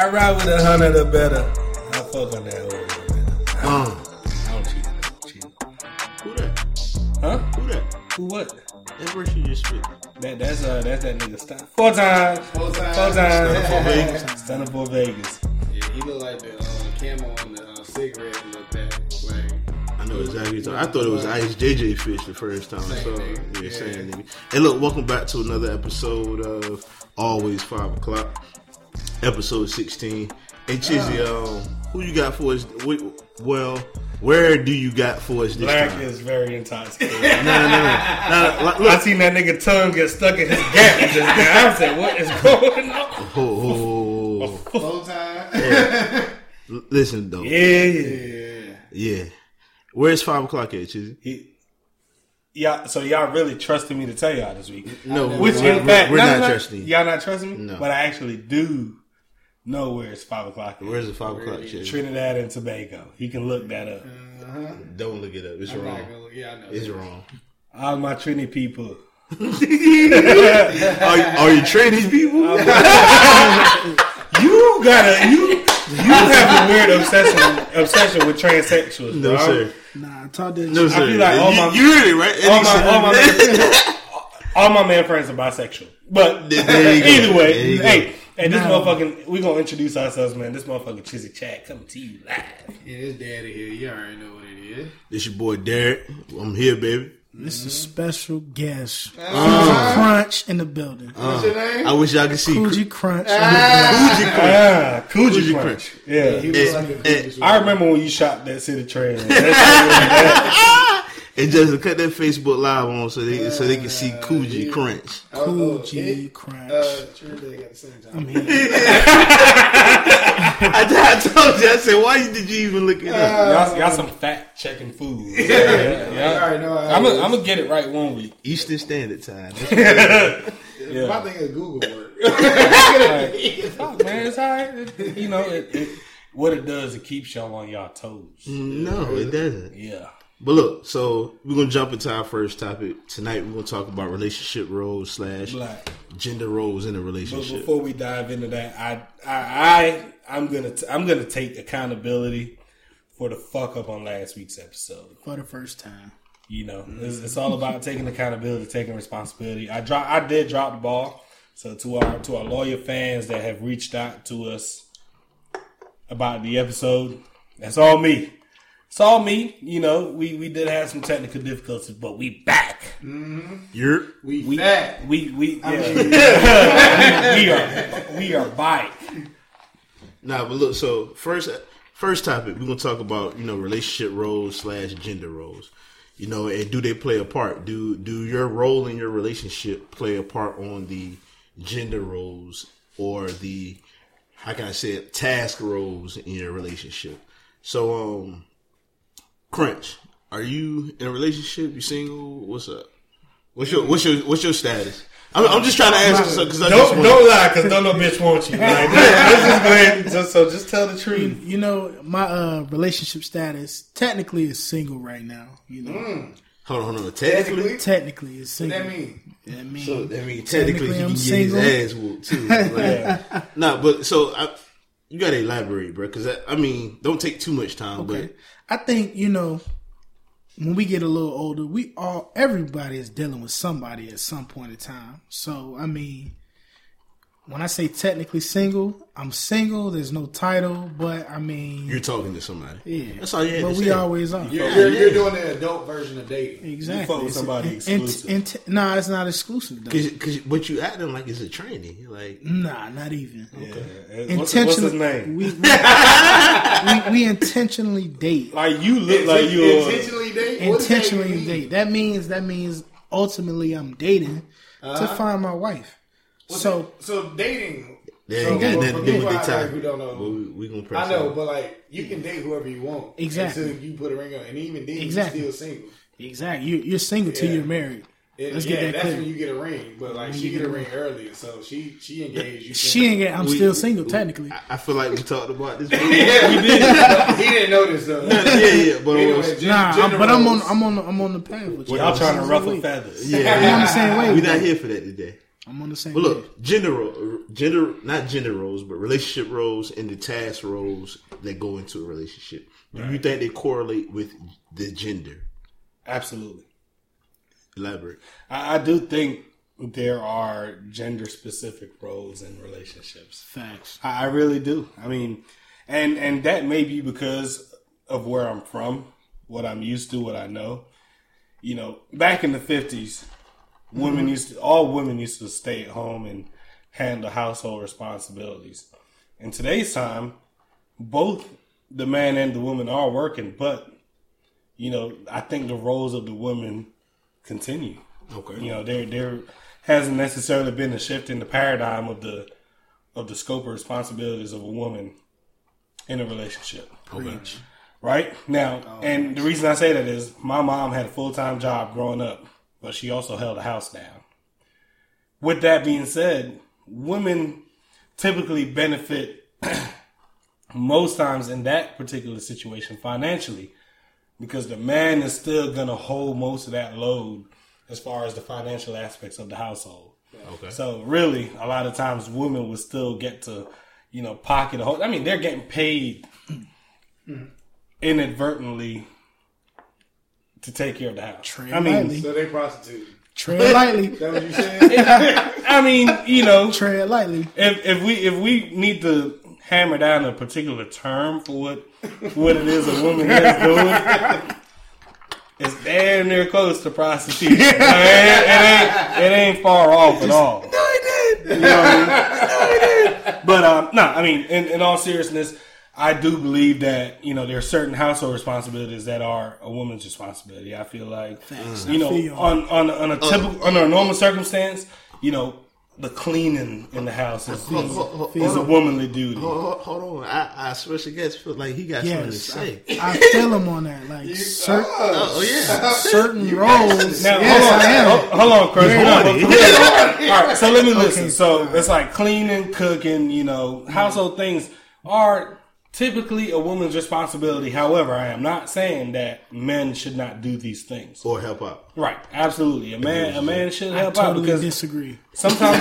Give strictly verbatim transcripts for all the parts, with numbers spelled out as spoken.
I ride with a hundred or better. I fuck on that old better. I, Uh. I don't cheat. I don't cheat. Who that? Huh? Who that? Who what? That verse you just spit. That that's uh that's that nigga style. Four times. Four times. Four times. For Vegas. Standing for Vegas. Yeah, he look like the uh, camo on the uh, cigarette in the pack. Like, I know exactly. What I thought it was Ice J J Fish the first time I Same saw it. nigga. Yeah, Yeah. same nigga. Hey, look, welcome back to another episode of Always Five O'clock, episode sixteen. Hey, Chizzy, um, who you got for us? Well, where do you got for us this Black time? is very intoxicated. Nah, nah, nah, nah, look. I seen that nigga tongue get stuck in his gap just now. I said, what is going on? Ho, ho, ho, ho. full time. Yeah. L- Listen though, Yeah, yeah. yeah. Where's Five O'clock at, Chizzy? He, y'all, so y'all really trusted me to tell y'all this week. No, Which we're, in fact, we're no, not no, trusting you. Y'all not trusting me? No. But I actually do know where it's five o'clock. is. Where's the Five O'clock, Chizzy? Trinidad and Tobago. He can look that up. Uh-huh. Don't look it up. It's I'm wrong. not gonna, yeah, I know. It's wrong. All my Trini people. Are, are you training people? You gotta you you have a weird obsession obsession with transsexuals. No, bro. sir. Nah, talk that No, shit. sir. feel like all you, my- you heard it, right? All my, all, my Eddie man, all my man friends are bisexual. But There- there you go. either way, There you go. hey, and this No. motherfucking, we gonna introduce ourselves, man. This motherfucking Chizzy Chat coming to you live. Yeah, it's daddy here. You already know what it is. This your boy Derek. I'm here, baby. This is a special guest. Uh-huh. Crunch in the building. What's your name? I wish y'all could see. Coogee Crunch. Coogee Crunch. Ah, Coogee Coogee Crunch. Crunch. Yeah. He Eh, was like a eh, Coogee I remember when you shot that city train. That And just cut that Facebook live on so they so they can see Coogee yeah. Crunch. Coogee Crunch. Uh, Trinidad got the same time. I'm here. I, I told you. I said, why did you even look it up? y'all, y'all some fat checking food. Yeah, You already know how I'm it is. gonna get it right one week. Eastern Standard Time. Yeah. My thing is Google work. Like, fuck, man, it's all right. It- you know, it, it, what it does, it keeps y'all on y'all toes. No, it doesn't. Yeah. But look, so we're gonna jump into our first topic tonight. We're gonna talk about relationship roles slash Black. gender roles in a But relationship. before we dive into that, I, I, I, I'm gonna, t- I'm gonna take accountability for the fuck up on last week's episode. For the first time. You know, it's, it's all about taking accountability, taking responsibility. I drop, I did drop the ball. So to our to our loyal fans that have reached out to us about the episode, that's all me. It's all me. You know, we, we did have some technical difficulties, but we back. You're We, We fat. we we yeah. we are we are back. Nah, but look, so first first topic, we're gonna talk about, you know, relationship roles slash gender roles. You know, and do they play a part? Do do your role in your relationship play a part on the gender roles or the, how can I say it, task roles in your relationship? So um Crunch, are you in a relationship? You single? What's up? What's your what's your what's your status? I'm, I'm just trying to ask because I just Don't want don't lie, because don't no bitch want you. Like, let's just go ahead and just so just tell the You, truth. you know, my uh, relationship status technically is single right now. You know, hold on, hold on. Technically, Technically? technically is What single. that mean? That mean, so that means technically, he Technically, can I'm get single. his ass whooped too. Like, nah, but so I, you gotta elaborate, bro. Because I, I mean, don't take too much time. okay. I think, you know, when we get a little older, we all everybody is dealing with somebody at some point in time. So I mean, when I say technically single, I'm single. There's no title, but I mean, But you're talking to somebody. yeah, That's all you had but to we say. always are. You're, you're, you're doing the adult version of dating. Exactly. You fuck with It's somebody in- exclusive. in- in- nah, it's not exclusive though. Cause, cause what you acting like is a trainee. Like, Nah, not even. Yeah. What's, what's his name? We, we, we, we intentionally date. Like you look like you. uh, intentionally date. What does that even Intentionally mean? date. That means that means ultimately I'm dating to find my wife. So So dating. that So ain't got for- nothing for to do people with the out there time. who don't know, But we, we gonna press I know, on. but like you can date whoever you want Exactly. until you put a ring on, and even then Exactly. you're still single. exactly, you, you're single till Yeah. you're married. It, Let's yeah, get that that's clear. when you get a ring. But like When she you get a get a ring earlier, so she she engaged. You She ain't get. I'm We- still single technically. I, I feel like we talked about this. before. Yeah, we did. He didn't know this though. yeah, yeah, but it was, Anyway, gen- Nah, I'm, gender but I'm on. roles. I'm on. I'm on the path with you. Y'all trying to This is ruffle the way. feathers. yeah, I'm on the same we're wave. not here for that today. I'm on the same. But page. look, gender, ro- gender, not gender roles, but relationship roles and the task roles that go into a relationship. Do Right. you think they correlate with the gender? Absolutely. Elaborate. I, I do think there are gender specific roles in relationships. Facts. I, I really do. I mean, and and that may be because of where I'm from, what I'm used to, what I know. You know, back in the fifties, women mm-hmm. used to, all women used to stay at home and handle household responsibilities. In today's time, both the man and the woman are working, but you know, I think the roles of the women continue. Okay. You know, there there hasn't necessarily been a shift in the paradigm of the of the scope of responsibilities of a woman in a relationship. Okay. Right? Now, oh, and the reason I say that is my mom had a full-time job growing up, but she also held a house down. With that being said, women typically benefit most times in that particular situation financially, because the man is still going to hold most of that load as far as the financial aspects of the household. Okay. So really, a lot of times women will still get to, you know, pocket a whole. I mean, they're getting paid inadvertently to take care of the house. Tread I mean, lightly. So they prostitute. Tread lightly. Is that what you saying? I mean, you know, Tread lightly. if if we if we need to hammer down a particular term for what what it is a woman is doing, it's damn near close to prostitution. I mean, it, it ain't it ain't far off at all. No, he did. You know what I mean? No, he did. But um, no, I mean, in, in all seriousness, I do believe that, you know, there are certain household responsibilities that are a woman's responsibility. I feel like, Thanks. you know, I feel you. on, on on a typical under a normal circumstance, you know, the cleaning in the house is, Hold- is, hold- hold- is a hold on. womanly duty. Hold, hold, hold on. I, I special guest feel like he got Yes, something to say. I, I feel him on that. Like certain Oh, yeah. certain roles. Now, yes, I am. hold on, hold, hold on, Chris. Very Hold on. horny. All right, so let me listen. Okay. So it's like cleaning, cooking, you know, household things are typically a woman's responsibility. However, I am not saying that men should not do these things. Or help out. Right, absolutely. A man, a man should I help out totally because disagree. sometimes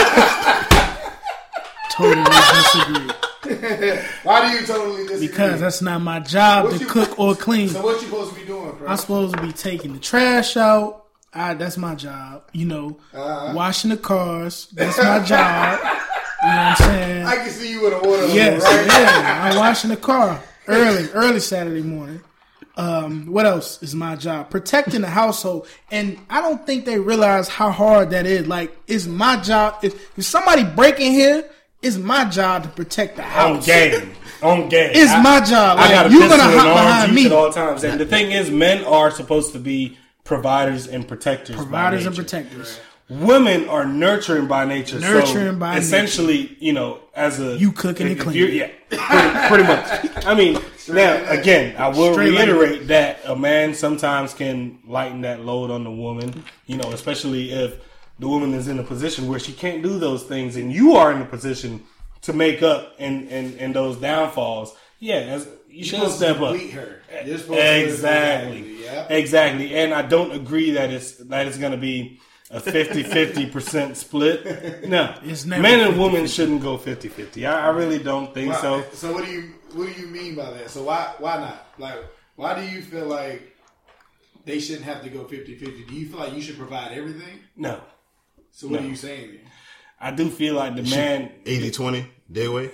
Totally disagree. Why do you totally disagree? Because that's not my job What to you- cook or clean. So what you supposed to be doing, bro? I'm supposed to be taking the trash out. I, that's my job. You know, Uh-huh. washing the cars. That's my job. You know what I'm saying? I can see you with a water Yes, right? yeah. I'm washing the car early, early Saturday morning. Um, what else is my job? Protecting the household. And I don't think they realize how hard that is. Like, it's my job. If, if somebody break in here, it's my job to protect the on house. game, on game, It's I- my job. I Like, got a you pistol gonna and hop arms behind use me. at all times. And the thing is, men are supposed to be providers and protectors. by Providers and nature. protectors. Women are nurturing by nature. Nurturing so by essentially, you know, as a You cooking and if cleaning. you're- Yeah, pretty, pretty much. I mean, now again, I will Straight like reiterate that a man sometimes can lighten that load on the woman. You know, especially if the woman is in a position where she can't do those things, and you are in a position to make up in in, in those downfalls. Yeah, as, you You're should supposed step to up. complete her. You're supposed to Exactly. Yeah. Exactly. And I don't agree that it's that it's going to be a fifty-fifty percent split. No. It's never Men and women shouldn't go fifty-fifty. I, I really don't think Why- so. So what do you what do you mean by that? So why why not? Like why do you feel like they shouldn't have to go fifty-fifty? Do you feel like you should provide everything? No. So what No. are you saying then? I do feel like the man eighty twenty, their way.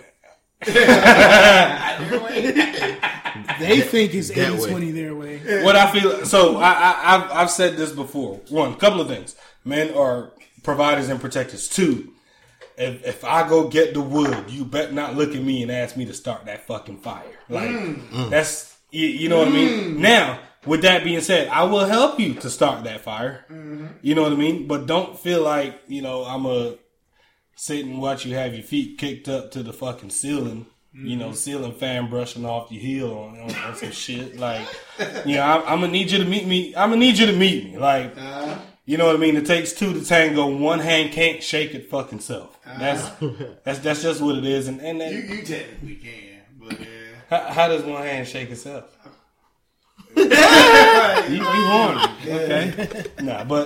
They think it's That way. eighty twenty their way. what I feel so I, I I've I've said this before. One, couple of things. Men are providers and protectors. Two, if if I go get the wood, you bet not look at me and ask me to start that fucking fire. Like that's you, you know what I mean? Now, with that being said, I will help you to start that fire. You know what I mean? But don't feel like, you know, I'm a sit and watch you have your feet kicked up to the fucking ceiling. You know, ceiling fan brushing off your heel on, on, on some shit. Like, you know, I'm, I'm gonna need you to meet me. I'm gonna need you to meet me. Like, Uh, you know what I mean? It takes two to tango. One hand can't shake it fucking self. That's that's that's just what it is. And and that, you you technically can, but yeah. how, how does one hand shake itself? you you horny? Okay. Nah, but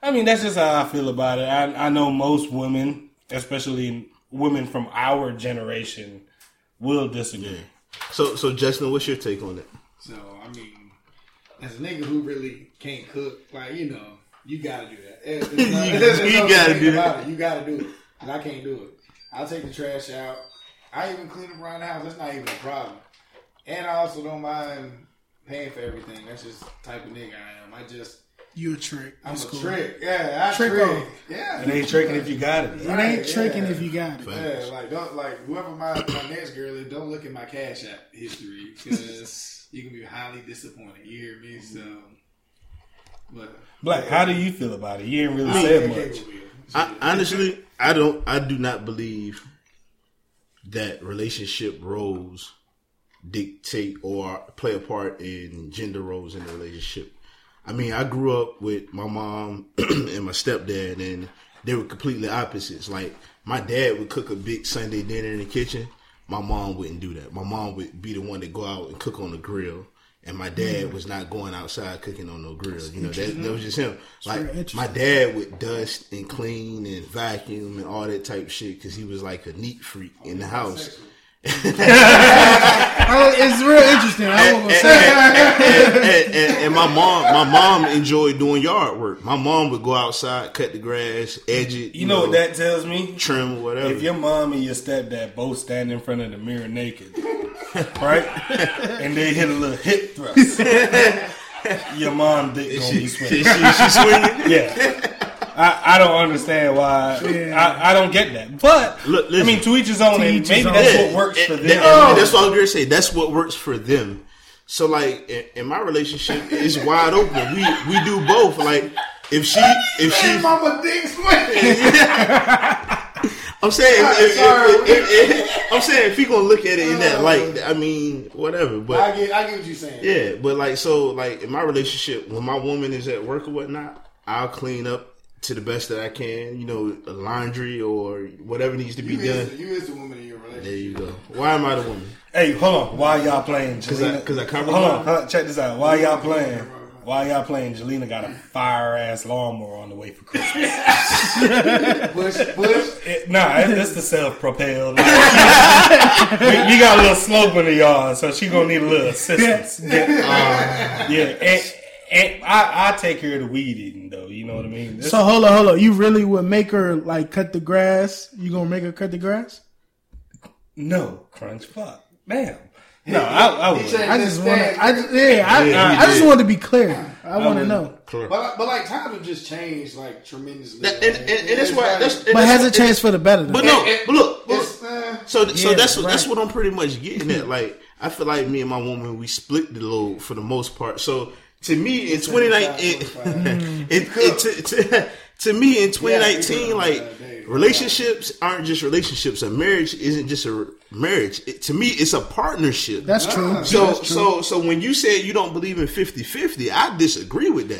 I mean, that's just how I feel about it. I, I know most women, especially women from our generation, will disagree. So, so Justin, what's your take on it? So, I mean, as a nigga who really can't cook, like, you know, you gotta do that. It's, it's not, you it's you gotta do that. it. You gotta do it. And I can't do it. I'll take the trash out. I even clean up around the house. That's not even a problem. And I also don't mind paying for everything. That's just the type of nigga I am. I just... You a trick. I'm That's a cool. trick. Yeah, I Trick trick. off. Yeah. It ain't tricking if you got it. It Right, ain't tricking yeah. if you got it. Yeah, like don't like whoever my, my next girl is. Don't look at my Cash App history because you can be highly disappointed. You hear me? So, but Black, how do you feel about it? You ain't really I said can't much. with you. I, honestly, I don't. I do not believe that relationship roles dictate or play a part in gender roles in a relationship. I mean, I grew up with my mom and my stepdad, and they were completely opposites. Like, my dad would cook a big Sunday dinner in the kitchen. My mom wouldn't do that. My mom would be the one to go out and cook on the grill. And my dad was not going outside cooking on no grill. You know, that, that was just him. Like, my dad would dust and clean and vacuum and all that type of shit because he was like a neat freak in the house. Oh, it's real interesting. I won't and, say that. and, and, and, and my mom, my mom enjoyed doing yard work. My mom would go outside, cut the grass, edge it. You know what that tells me? Trim or whatever. If your mom and your stepdad both stand in front of the mirror naked, right, and they hit a little hip thrust, your mom dick gonna be she, swinging. she, she swinging. Yeah. I, I don't understand why. Yeah. I, I don't get that. But, Look, listen. I mean, to each his own. To And each maybe his own. that's Yeah. what works for And- them. and- and that's what I was going to say. That's what works for them. So, like, in, in my relationship, it's wide open. We we do both. Like, if she if Hey, she, mama dick swinging. I'm saying, Sorry, if, if, sorry. if, if, if, I'm saying if he gonna look at it in that light, I mean, whatever. But I get, I get what you're saying. yeah, but like, so like in my relationship, when my woman is at work or whatnot, I'll clean up to the best that I can. You know, laundry or whatever needs to be You done. is, you is the woman in your relationship. There you go. Why am I the woman? Hey, hold on. While y'all playing, Because I, Jelena, cause I cover hold on, mine? hold on, check this out. While y'all playing, while y'all playing, Jelena got a fire ass lawnmower on the way for Christmas. Push, push. It, nah, it, it's the self propelled. Like, we, we got a little slope in the yard, so she gonna need a little assistance. Yeah, yeah. And, and I, I take care of the weed eating though. You know what I mean? This- So hold on, hold on. You really would make her like cut the grass? You gonna make her cut the grass? no, crunch, fuck, damn. No, I, I would. I just want to. I just, yeah, I, Yeah, I, he I just did. want to be clear. I want to know. But, but like times have just changed like tremendously. That- and, and, and that's why. That's, and But that's has what- it changed for the better? Though? But no, It- but look, look. It's, uh, So, so Yeah, that's what that's right. what I'm pretty much getting at. Like, I feel like me and my woman, we split the load for the most part. So, to me, in twenty nineteen, it, it, to, to, to me in twenty nineteen, Yeah, like yeah, yeah. relationships aren't just relationships. A marriage isn't just a marriage. It, to me, it's a partnership. That's true. So, That's true. so, so when you said you don't believe in fifty-fifty, I disagree with that.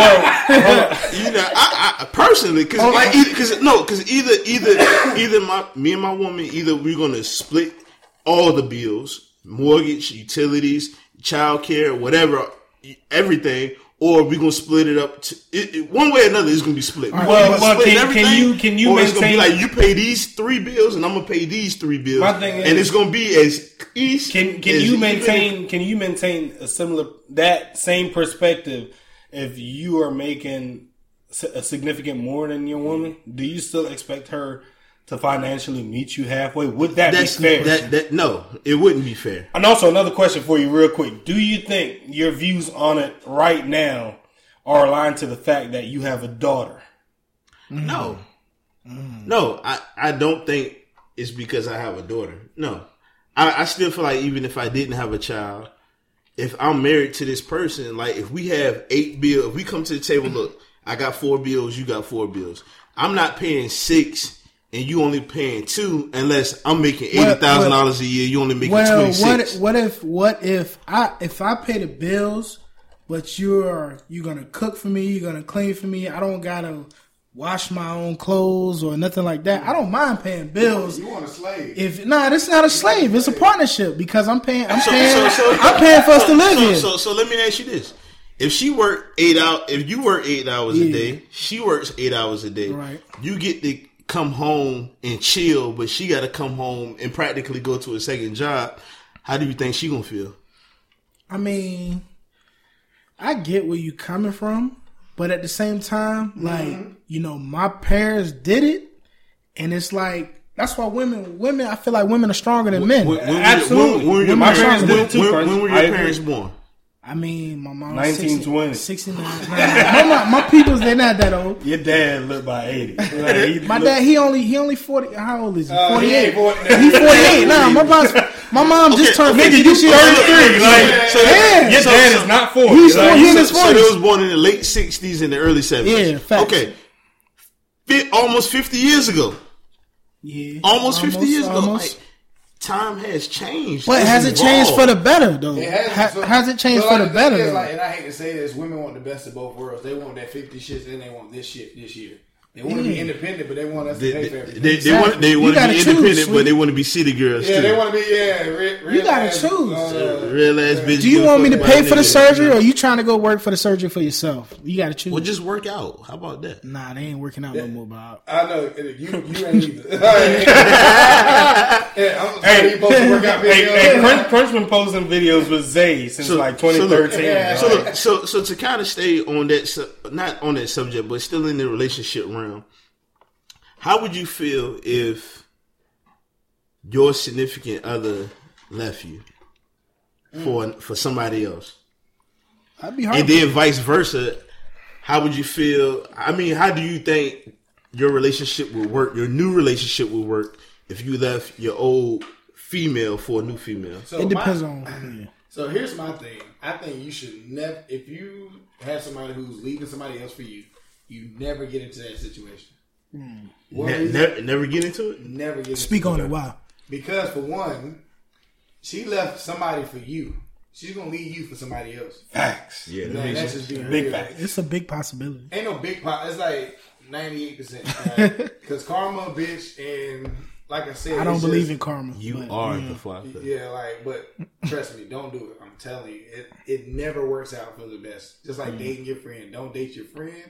You know, I, I personally, because like, because no, because either, either, either my me and my woman, either we're gonna split all the bills, mortgage, utilities, childcare, whatever, everything, or we're gonna split it up. To, it, it, one way or another, it's gonna be split. We're Well, gonna well, split can- can you- can you or it's gonna be maintain- like you pay these three bills and I'm gonna pay these three bills, My thing and is- it's gonna be as east. Can can as you even- maintain can you maintain a similar that same perspective if you are making si- a significant more than your woman? Do you still expect her to financially meet you halfway? Would that That's be fair? that that no, it wouldn't be fair. And also another question for you, real quick: do you think your views on it right now are aligned to the fact that you have a daughter? No, no, I, I don't think it's because I have a daughter. No, I, I still feel like even if I didn't have a child, if I'm married to this person, like if we have eight bills, if we come to the table, look, I got four bills, you got four bills. I'm not paying six and you only paying two unless I'm making eighty thousand dollars a year. You only making Well, twenty six. what what if what if I if I pay the bills, but you're you're gonna cook for me, you're gonna clean for me. I don't gotta wash my own clothes or nothing like that. I don't mind paying bills. You want a slave? If nah, this is not a slave. It's a partnership because I'm paying. I'm So- paying. so- so- I'm paying for us to live so, here. So, so let me ask you this: if she worked eight hours, if you work eight hours Yeah. a day, she works eight hours a day. Right. You get to come home and chill, but she got to come home and practically go to a second job. How do you think she gonna feel? I mean, I get where you coming from, but at the same time, like mm-hmm. you know, my parents did it, and it's like that's why women, women, I feel like women are stronger than men. When, when, Absolutely, when, when, when, my parents when, did it too. when, when were your parents born? I mean, my mom nineteen twenty sixty-nine. my, my, my people's, they're not that old. Your dad lived by eighty. Like, my looked, dad, he only he only forty. How old is he? Uh, forty-eight. he He's forty-eight. Nah, my mom's, my mom Okay, just turned okay, fifty this year. thirty-three. Like, So Yeah. your so- dad so- is not forty. He's Like, forty. you in So, his so they forties. was born in the late sixties and the early seventies. Yeah, facts. Okay, Fi- almost fifty years ago. Yeah, Almost fifty years ago. almost. Like, time has changed. But It's has it changed for evolved. the better though? It has, Ha- so- has it changed so for like the better thing is, though? like, and I hate to say this, women want the best of both worlds. They want that fifty shit, and they want this shit this year. They want to be Yeah. independent, but they want us to They, pay they, for everything. they, they Exactly. want they You want to gotta be choose, independent, but sweet. they want to be city girls yeah, too. they want to be yeah. Real, real You gotta ass, choose. Uh, Real ass bitch. Do you give a want me to fuck pay about for the niggas. surgery, or you trying to go work for the surgery for yourself? You got to choose. Well, just work out. How about that? Nah, they ain't working out no more, Bob. I know you. You ain't either. yeah, I'm Hey, you supposed to work out Hey, videos. hey, Crunch, Crunch been posting videos with Zay since So- like twenty thirteen. yeah. So, Like, look, so, so to kind of stay on that, su- not on that subject, but still in the relationship realm, how would you feel if your significant other left you for for somebody else, I'd be hard. and then vice versa? How would you feel? I mean, how do you think your relationship would work? Your new relationship would work if you left your old female for a new female? So It depends my- on. Yeah. So here's my thing. I think you should never, if you have somebody who's leaving somebody else for you, you never get into that situation. One Ne- reason- never, never get into it. never get Speak into on it. Wow. Because for one, she left somebody for you. She's gonna leave you for somebody else. facts. Yeah, that Man, makes that's sense. just being Big real. facts. It's a big possibility. Ain't no big pot. It's like ninety-eight percent. Because karma, bitch, and like I said, I don't it's believe just, in karma. You but, are yeah. the flopper. Yeah, like, but trust me, don't do it. I'm telling you, it it never works out for the best. Just like dating your friend, don't date your friend,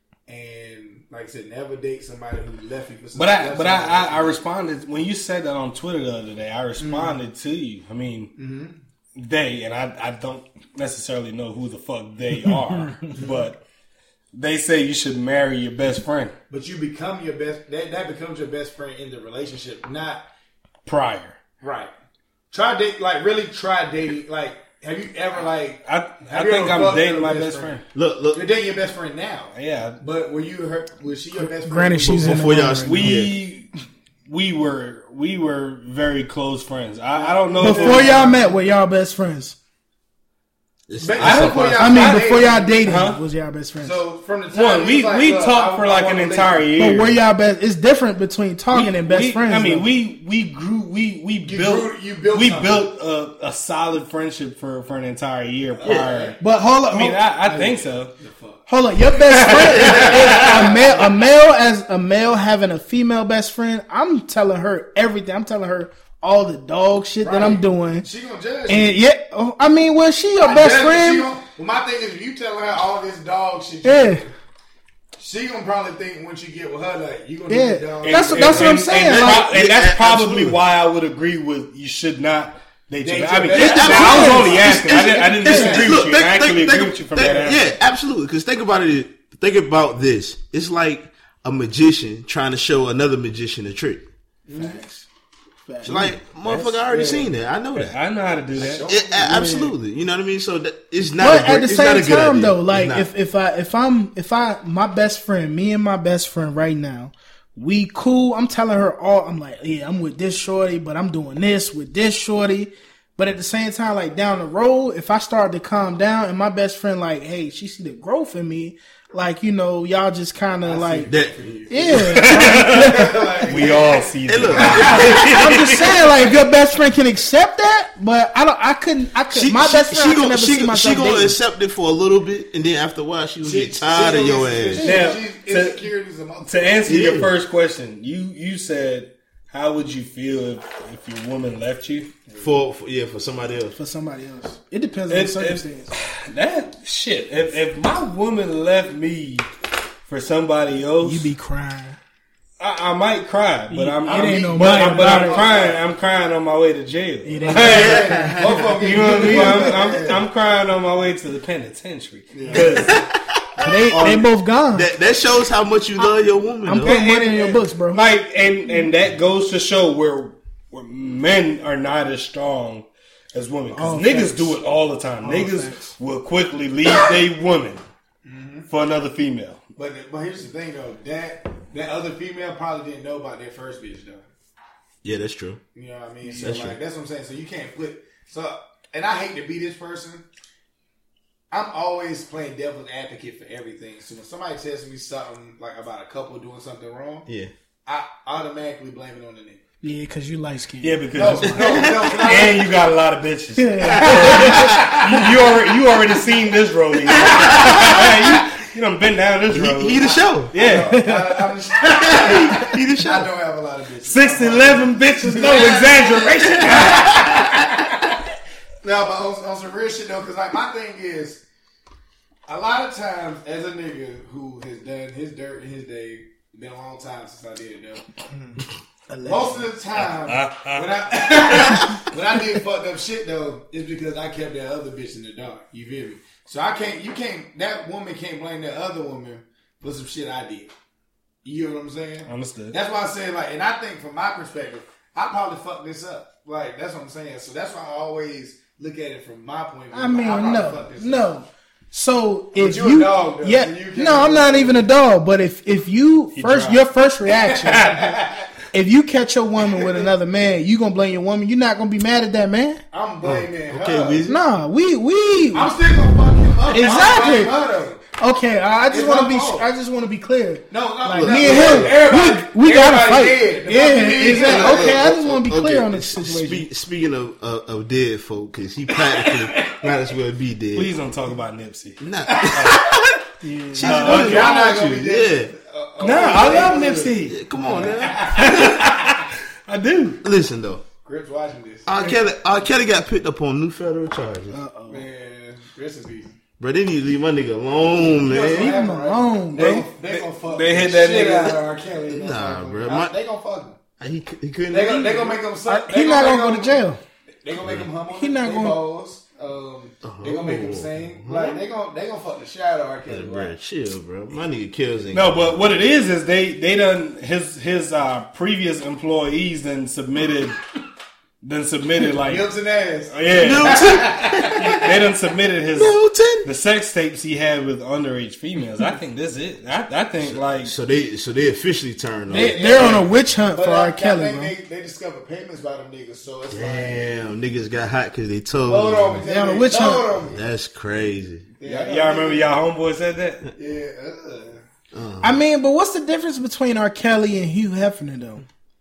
and like I said, never date somebody who left you for But somebody I, else. but I, I, I responded when you said that on Twitter the other day. I responded to you. I mean, they and I, I don't necessarily know who the fuck they are, but they say you should marry your best friend But you become your best. That, that becomes your best friend in the relationship, not prior. right. Try date, like really try dating. Like, have you ever like? I, I have you think ever I'm fucked dating your my best friend. Look, look. You're dating your best friend now. Yeah, But were you her? Was she your best friend? Granted, she's in the Before wrong y'all- right now. we we were we were very close friends. I, I don't know if Before it- y'all met, were y'all best friends? It's- Ba- it's before a- y'all- I mean, I before dated- y'all dated, Huh? was y'all best friends? So from the time One, he we was like, we look, talked I- for I like wanna an leave. entire year. but were y'all best? It's different between talking We- and best we- friends. I mean, though. we we grew we we You built grew- you built we something. built a, a solid friendship for, for an entire year prior. But hold on, I mean, hold, I, I think so. hold on. Your best friend is, is a male. A male as a male having a female best friend. I'm telling her everything. I'm telling her all the dog shit that I'm Right. doing. She gonna judge. you. And yeah, oh, I mean, well, she your I best judge you. She friend. gonna- well, my thing is, if you telling her all this dog shit, you Yeah. do, she gonna probably think when she get with her, like you gonna Yeah. do the dog. That's- shit. that's what I'm saying, And, like- pro- and that's Yeah, probably absolutely. why I would agree with you should not date your Date best. your I mean, best I, friend. I was only asking. I It's- didn't, I didn't it's- disagree look, with you. think- I actually think- agree think- with you from think- that answer. Yeah, absolutely. Because think about it. Think about this. It's like a magician trying to show another magician a trick. It's like, motherfucker, I already seen that. I know that. I know how to do that. It- a- absolutely. You know what I mean? So that, it's not. But a great, at the it's not same a good time, idea. though, It's like not. if if I if I'm if I my best friend, me and my best friend right now, we cool. I'm telling her all. I'm like, yeah, I'm with this shorty, but I'm doing this with this shorty. But at the same time, like down the road, if I start to calm down and my best friend, like, hey, she see the growth in me, like, you know, y'all just kind of like, that, yeah. We all see hey, look, that. I'm just saying, like, if your best friend can accept that, but I don't, I couldn't, I could. she, My she, best friend, she I could gonna, never she, see myself she gonna dating. accept it for a little bit, and then after a while, she gonna She- get tired she of your gonna- ass. she- Now, she's to- insecurities amongst- To answer Yeah. your first question, you you said how would you feel if, if your woman left you? For, for yeah, for somebody else. For somebody else. It depends on It- the circumstance. That shit. If, if my woman left me for somebody else, You be crying. I, I might cry, but I'm, It I'm, ain't no but, might I'm, but I'm about it. crying. I'm crying on my way to jail. It ain't You know what I mean? I'm, I'm, I'm crying on my way to the penitentiary. 'Cause They they both gone. That that shows how much you love your woman. I'm though. putting money in your books, bro. Like, and and that goes to show where where men are not as strong as women. Because All niggas facts. do it all the time. All niggas facts. will quickly leave their woman for another female. But but here's the thing though, that that other female probably didn't know about that first bitch though. Yeah, that's true. You know what I mean? So That's like true. that's what I'm saying. So you can't flip. So and I hate to be this person. I'm always playing devil's advocate for everything. So when somebody tells me something like about a couple doing something wrong, Yeah. I automatically blame it on the nigga. Yeah, because you light skinned. Yeah, No, because no, no. and you got a lot of bitches. you, you already you already seen this road. you, you done been down this road. He, he the show. yeah, I, I'm just, He the show. I don't have a lot of bitches. six eleven bitches, no exaggeration. No, but on, on some real shit though, because like my thing is, a lot of times as a nigga who has done his dirt in his day, been a long time since I did it though. Most of the time, when I when I did fucked up shit though, it's because I kept that other bitch in the dark. You feel me? So I can't, you can't, that woman can't blame that other woman for some shit I did. You know what I'm saying? Understood. That's why I said like, and I think from my perspective, I probably fucked this up. Like that's what I'm saying. So that's why I always look at it from my point of view. I mean, probably no, fucked this up. no. So if you a you, dog, though, yeah, so you can't no, I'm do not that. even a dog. But if if you He first, tried. your first reaction, if you catch your woman with another man, you gonna blame your woman. You're not gonna be mad at that man. I'm blaming Okay, her. Weezy. Nah, we we I'm still gonna fuck him up. Exactly. I'm blaming her, though. okay. I just It's want to my be. fault. I just want to be clear. No, no, Like no, me no, and him, everybody- we, we gotta everybody fight. dead. The Yeah, fucking dead. exactly. Okay, I just want to be Okay. clear on this situation. Spe- speaking of, of of dead folk, because he practically might as well be dead. Please don't talk about Nipsey. Nah. She's Uh, what's y'all wrong not with gonna you? be dead. Yeah. No, I love Nipsey. Come on, man. I do. Listen though, Grips watching this. R. Kelly, R. Kelly got picked up on new federal charges. Man, rest in peace. Bro, they need to leave my nigga alone, Leave man. him alone, They, bro. gon- they gonna fuck they the hit that shit nigga. out of R. Kelly. They gonna Nah, fuck bro, him. my- They gonna fuck him. He, c- he couldn't. They gonna, leave. they gonna make him suck. He not gonna go to jail. They gonna make him humble. He not they gonna- balls. Um, they gonna make him sing. Like they gonna they gonna fuck the shit out of R. Kelly. Yeah, Bro. bro, chill, bro. My nigga kills ain't. No, but what it is is they they done his his uh, previous employees then submitted then submitted like Milton ass. yeah Milton, they done submitted his Milton. the sex tapes he had with underage females. I think this is it. I, I think like So they, so they officially turned on. They, they're on a witch hunt But for I, R. I Kelly, think bro. they, they discovered payments by them niggas, so it's like, Damn, niggas got hot because they told. load on me. They on a They witch hunt. load on me. That's crazy. Yeah, y'all remember y'all homeboy said that. Yeah. Uh, I mean, but what's the difference between R. Kelly and Hugh Hefner, though?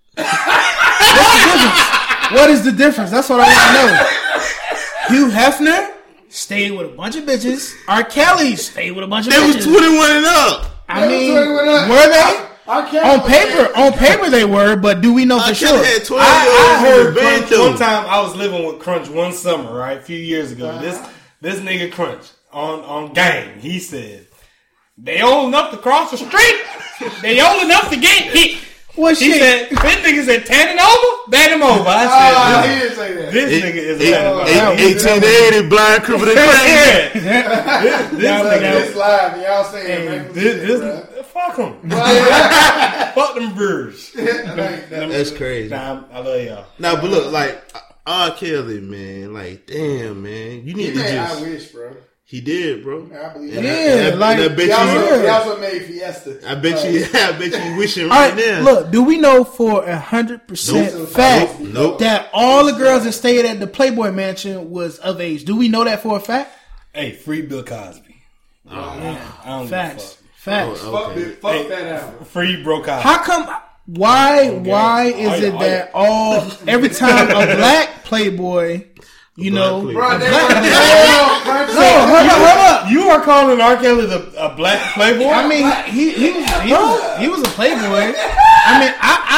What's the difference? What is the difference? That's what I want to know. Hugh Hefner stayed with a bunch of bitches. R. Kelly stayed with a bunch of They was bitches. twenty-one and up. I They was mean, twenty-one up. were they? R. Kelly On was paper, dead. on paper they were, but do we know R. for Kelly sure? had twelve I, I year olds in heard the band Crunch though. one time. I was living with Crunch one summer, right, a few years ago. This this nigga Crunch on on Gang. He said they old enough to cross the street. They old enough to get hit. What He shit? said, "This nigga said tan it over, bat him over." I Ah, said, he didn't say that. "This, this Eight- nigga is eight- a eight- eighteen eighty, blind crippled and crazy. yeah. This, this Y'all Like, nigga, this live, and y'all saying hey, man, this, shit, this, bruh. fuck him, Like, fuck them birds." that- That's crazy. Nah, I love y'all. Nah, but look, like R. Kelly, man, like damn, man, you He need to made I just. Wish, bro. He did, bro. I believe And that. I- Yeah, and I, like, and I bet He also, you. he Yeah. also made Fiesta. I bet you. I bet you wishing All right, right, now. look, do we know for a hundred percent Nope. fact Nope. Nope. that all the girls that stayed at the Playboy Mansion was of age? Do we know that for a fact? Hey, free Bill Cosby. I don't Facts, give facts. Oh, Fuck, okay. it, fuck Hey. that a out. fuck. Free Bro Cosby. How come? Why? Why is Oh, yeah, it oh, that all every time a black Playboy, you A know, black Bro, Playboy. they black- were no, hold up, hold up. You are calling R. Kelly the, a black playboy? I mean, he he was he was, he was a Playboy. I mean, I I, I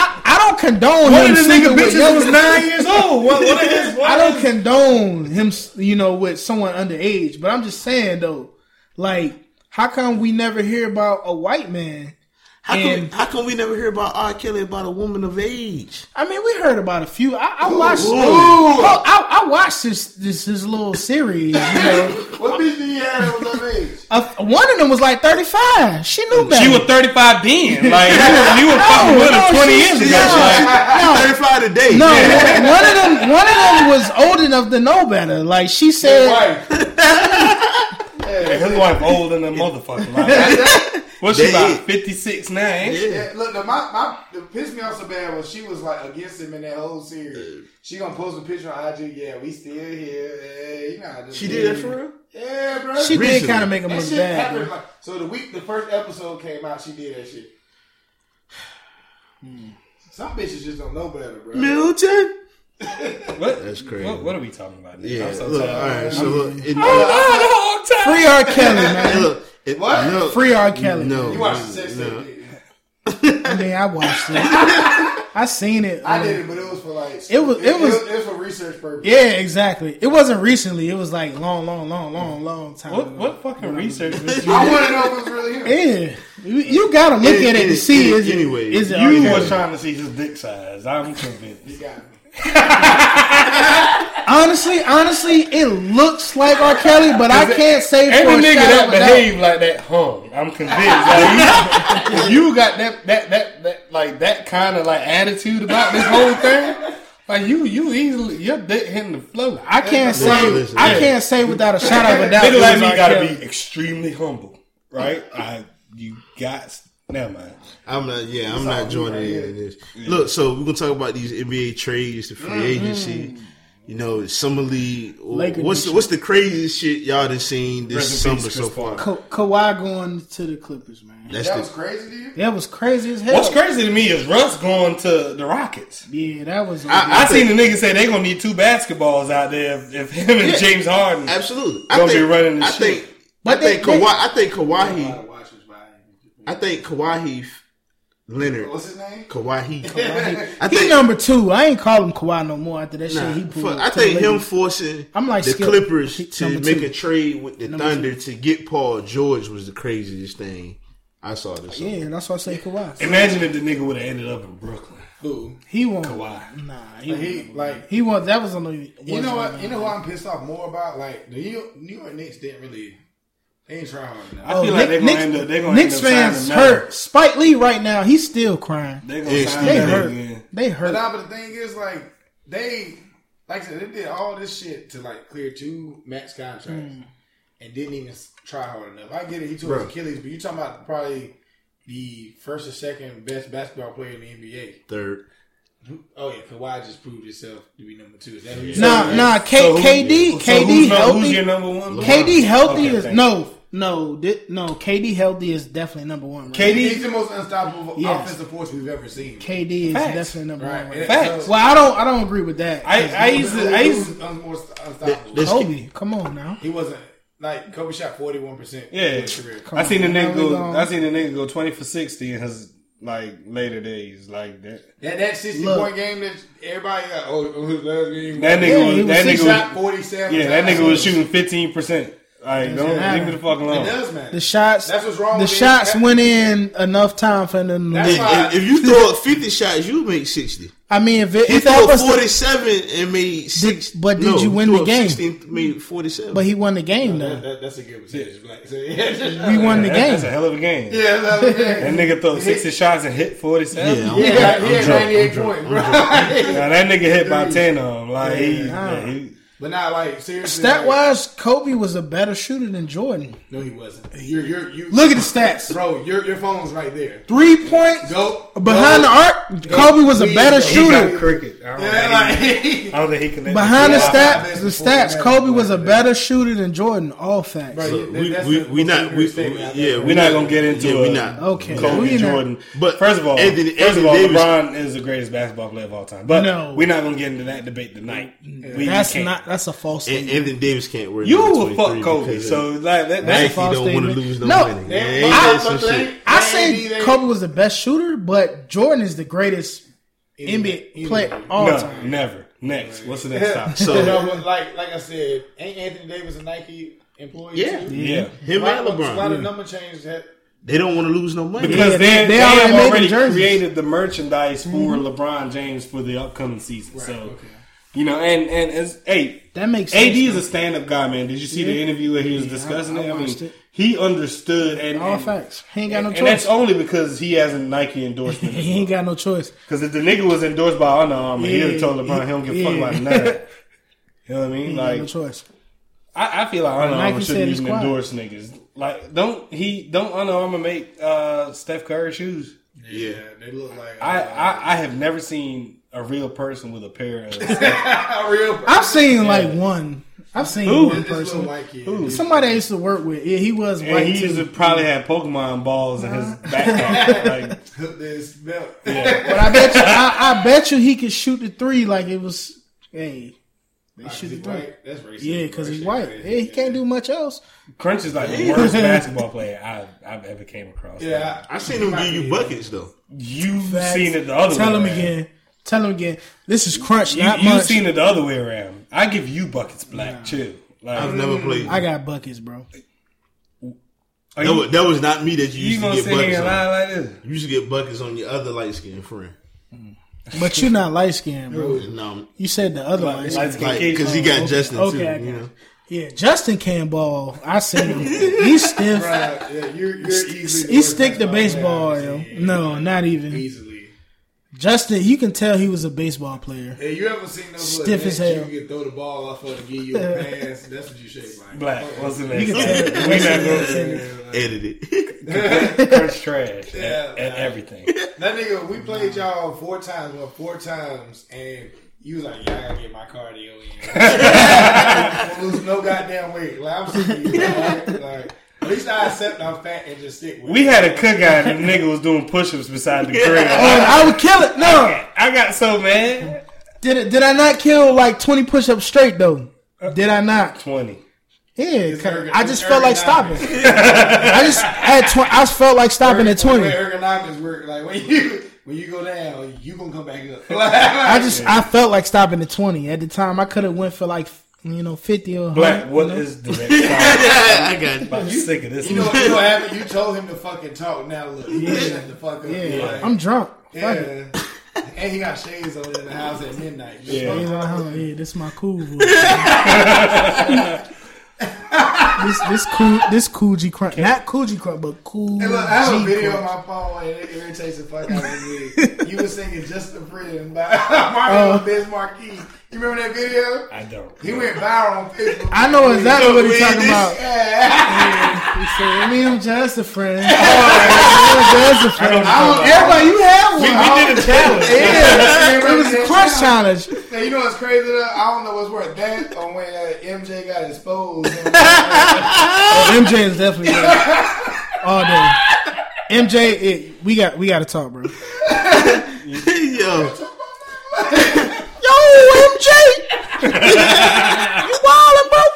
don't condone One him of the sleeping nigga with bitches young- was nine years old. What, what is, what I don't is- condone him, you know, with someone underage. But I'm just saying though, like, how come we never hear about a white man? How come, And- how come we never hear about R. Kelly about a woman of age? I mean, we heard about a few. I, I watched. ooh. Oh, I, I watched this this this little series. You know, What bitch did you have that was of age? uh, one of them was like thirty-five. She knew better. She was thirty-five then. Like, you were, you were fucking No, with her no, twenty she- years she- ago. no, Like, no. thirty-five today. No, one of them. One of them was old enough to know better. Like she said, Right. his wife old than a motherfucker. Like, what's she They- about? fifty-six now, ain't she? Yeah, look, the, my, my, the pissed me off so bad was she was like against him in that whole series. She gonna post a picture on I G. Yeah, we still here. Hey, you know how this She is. did that for real? Yeah, bro. she did Recently. kind of make him That look shit bad. happened. bro. Like, so the week the first episode came out, she did that shit. Some bitches just don't know better, bro. Milton? What? That's crazy. What, what are we talking about? Nigga? Yeah, I'm so look, all tired. right. So look, it, Oh, the whole time. Free R. Kelly, Hey, man. look, it, What? No, Free R. Kelly. No, You watched the sex no. tape? I mean, I watched it. I seen it. I um, did it, but it was for like It was- it was- it was for research purposes. Yeah, exactly. It wasn't recently. It was like long, long, long, long, long time. What, ago. what fucking research was you? I want to know if it was really him. Yeah, you, you gotta look Any- at it to any- see any- is it, anyway, is it You R. was Kelly? trying to see his dick size. I'm convinced. You got me. Honestly, honestly, it looks like R. Kelly, but I can't say for Every a nigga shadow that of a doubt. behave like that hung. I'm convinced. Like, you, if you got that, that, that, that, like that kind of like attitude about this whole thing, like you, you easily your dick hitting the floor. I can't Listen, say listen, I yeah. can't say without a shadow of a doubt. Nigga it like was me R. gotta Kelly. be extremely humble, right? I, you got, never mind. I'm not. Yeah, I'm It's not all joining good, in right in this. Look, so we're gonna talk about these N B A trades, the free agency. You know, summer league. Laker What's the, nation. what's the craziest shit y'all done seen this Rest in summer peace, so Chris far? Paul. Ka- Kawhi going to the Clippers, man. That's That the was crazy to you? That was crazy as hell. What's crazy to me is Russ going to the Rockets. Yeah, that was. I, I seen the nigga say they gonna need two basketballs out there if, if him and Yeah. James Harden. absolutely. I Gonna be think. running the I shit. think. But I think they- Kawhi. I think A lot Kawhi. of watchers by him. I think Kawhi Leonard. What's his name? Kawhi. I he think. number two. I ain't call him Kawhi no more after that Nah, shit he pulled. fuck, I to think the him Lakers. forcing I'm like the Skip. Clippers He- to number make two. a trade with the Number Thunder to get Paul George was the craziest thing I saw this summer. Yeah, that's why I say Kawhi. Imagine if the nigga would have ended up in Brooklyn. Who? He won't. Kawhi. Nah, he, Like, he, won't. like, he won't. That was on the. you know what? You know who I'm pissed off more about? Like, the New York, New York Knicks didn't really, they ain't trying hard enough. I feel like they're gonna end up. They're gonna Knicks end up fans signing Melo. hurt. Spike Lee right now, he's still crying. They're gonna Yeah, sign Steve They Melo hurt. again. They But hurt. now, but the thing is, like, they, like I said, they did all this shit to, like, clear two max contracts and didn't even try hard enough. I get it, he tore his Bro. Achilles, but you're talking about probably the first or second best basketball player in the N B A. Third. Oh, yeah, Kawhi just proved himself to be number two. Is that who you Nah, saying? nah. K, So who- K D, so K D who's, no- healthy. Who's your number one? K D healthy Okay, is thank no, no, thi- no. K D healthy is definitely number one. Right? K D He's the most unstoppable Yes. offensive force we've ever seen. K D is Facts. definitely number Right. one. Right? Facts. Well, I don't, I don't agree with that. I, I used to. I used. Who's un- more unstoppable? This- Kobe, come on now. He wasn't like Kobe shot forty one percent. Yeah, his career. Come I seen the on, now nigga we go. gone. I seen the nigga go twenty for sixty in his like later days, like that. That that sixty Look. point game that everybody got. Oh, oh, his last game. That nigga Yeah, he was. was That six nigga shot was. forty seven. Yeah, that nigga was shooting fifteen percent. Like, don't matter. leave me the fuck It alone. does, man. The shots, That's what's wrong The with it. shots That- went in enough time for them. To That's lose. why- If, if you throw up fifty shots, you make sixty. I mean, if it, He if threw that up was, the, forty-seven and made six. but did no, you win threw the up game? sixteen, made forty-seven. but he won the game That, though. that, that's a good percentage. Like, so, yeah, We won the That- game. That's a hell of a game. yeah, that was That good. nigga throw sixty shots and hit forty-seven. Yeah, I'm- Yeah, I'm he had drunk, ninety eight I'm drunk, points, I'm bro. Now, that nigga hit by ten of them. Like he, Yeah. yeah, he But now, like seriously, Stat like, wise, Kobe was a better shooter than Jordan. no, he wasn't. You're, you're, you Look at the stats. bro. Your your phone's right there. Three points Go behind go. the arc. Kobe was a Please better go. he shooter. got cricket. I don't, Yeah, think he, like, I don't think he connected. Behind the Yeah. stats, the stats, Kobe was a better shooter than Jordan. All facts. Bro, Look, that- we that's we, the we most not we, ignorant statement I've yeah ever we We're not gonna get into yeah, we a- not Okay. Kobe We not- Jordan. But first of all, Anthony- first Anthony of all, Davis- LeBron is the greatest basketball player of all time. But No. we're not gonna get into that debate tonight. We That's can't. not. That's a false And statement. Anthony Davis can't wear You number will fuck twenty-three Kobe, because so like that. Nike That's false don't want to statement. lose no, No. money. Yeah, Yeah, I- ain't that some but they- shit? I Andy, say they- Kobe was the best shooter, but Jordan is the greatest N B A play all no, time. never. Next, what's the next topic? So, no, but like like I said, ain't Anthony Davis a Nike employee? Yeah. too? Yeah, Him Why, and why LeBron. the number change that? They don't want to lose no money. because Yeah, they, they- they, they already have made the already jerseys. created the merchandise for LeBron James for the upcoming season. Right, so okay. you know, and and as hey, That makes sense. A D is though. a stand-up guy, man. Did you see the Yeah. interview where he was Yeah, discussing I- I it? I mean, watched it. he understood, and all and, facts. He ain't got no and choice. that's only because he has a Nike endorsement. he ain't got no choice. Because if the nigga was endorsed by Under Armour, he'd Yeah, have told LeBron he don't give a fuck yeah. about none. You know what I He mean? ain't got Like, no choice. I, I feel like Under Nike Armour said shouldn't it's even quiet. endorse niggas. Like, don't he? Don't Under Armour make uh, Steph Curry shoes? Yeah. they look like I, uh, I I have never seen a real person with a pair of. a real. I've seen like one. I've seen Who? one This little person. white kid. Who? Somebody I used to work with. Yeah, he was And white he used to too. probably have Pokemon balls in his backpack. Like, Hook this belt. yeah. But I bet you, I, I bet you he could shoot the three like it was. Hey, they shoot the He's three. white. That's racist. Yeah, because he's Racist. white. Yeah, he can't do much else. Crunch is like the worst basketball player I, I've ever came across. Yeah, I seen him give you buckets though. You've Facts. seen it the other Tell way him around. again. Tell him again. This is crunch, You, not you've much. seen it the other way around. I give you buckets, Black. Chill. Like, I've never played. I got buckets, bro. are That you, was, that was not me that you you used to gonna get sit here buckets and on. lie like this? You used to get buckets on your other light skinned friend. But you're not light skinned, bro. No, You said the other light Light skinned. skin like kids. because he got okay. Justin Okay, too. I You got know, Yeah, Justin can ball. I seen him. He's stiff. Right, yeah, you're, you're easily. He stick to baseball, yo. No, not even. Easily. Justin, you can tell he was a baseball player. Hey, you ever seen those Stiff little as nets hell. you can throw the ball off of to give you a pass? That's what you shape like. Black. What's the You name? can tell. We not going to edited. Crunch trash Yeah, at, at man. everything. That nigga, we played y'all four times, well, four times, and you was like, yeah, I gotta get my cardio in. Don't lose no goddamn weight. Like, I'm sick of you. Like, like, at least I accept I'm fat and just stick with We it. had a cookout and the nigga was doing push-ups beside the grill. Oh, I would kill it. No, I got so mad. did it? Did I not kill like twenty push-ups straight though? Did I not? twenty. Yeah, 'cause ergon- I just it's felt like ergonomics. stopping. I just had tw- I just felt like stopping at The way twenty. ergonomics work, like when you when you go down, you gonna come back up. I just I felt like stopping at twenty. At the time, I could have went for like you know fifty or Black, one what hundred, you know? is the next topic? I got you. I'm sick of this. You know, you know what happened? You told him to fucking talk. Now look, yeah. shut the fuck up. Yeah, Like, I'm drunk. Fuck it. yeah. And he got shades on in the house at midnight. Yeah. Yeah, uh-huh, yeah, this is my cool voice. this this cool this cool G crunch, not cool G crunch, but cool Hey, look, I have a G video crunch. on my phone and it irritates the fuck out of me. You were singing "Just a Friend" by Mario Oh. Biz Marquis. You remember that video? I don't. He went viral on Facebook. I know exactly what he's talking about. Yeah. He said, "Me, I'm just a friend." Oh, I'm just a friend. I don't- Everybody, you have one. We, we did a challenge. Yeah, it was a crunch challenge. Now, you know what's crazy though? I don't know what's worse, that or when uh, M J got exposed. Oh, M J is definitely there. All day. M J, it, we got we got to talk, bro. Yo, Yo, M J, you wildin', bro.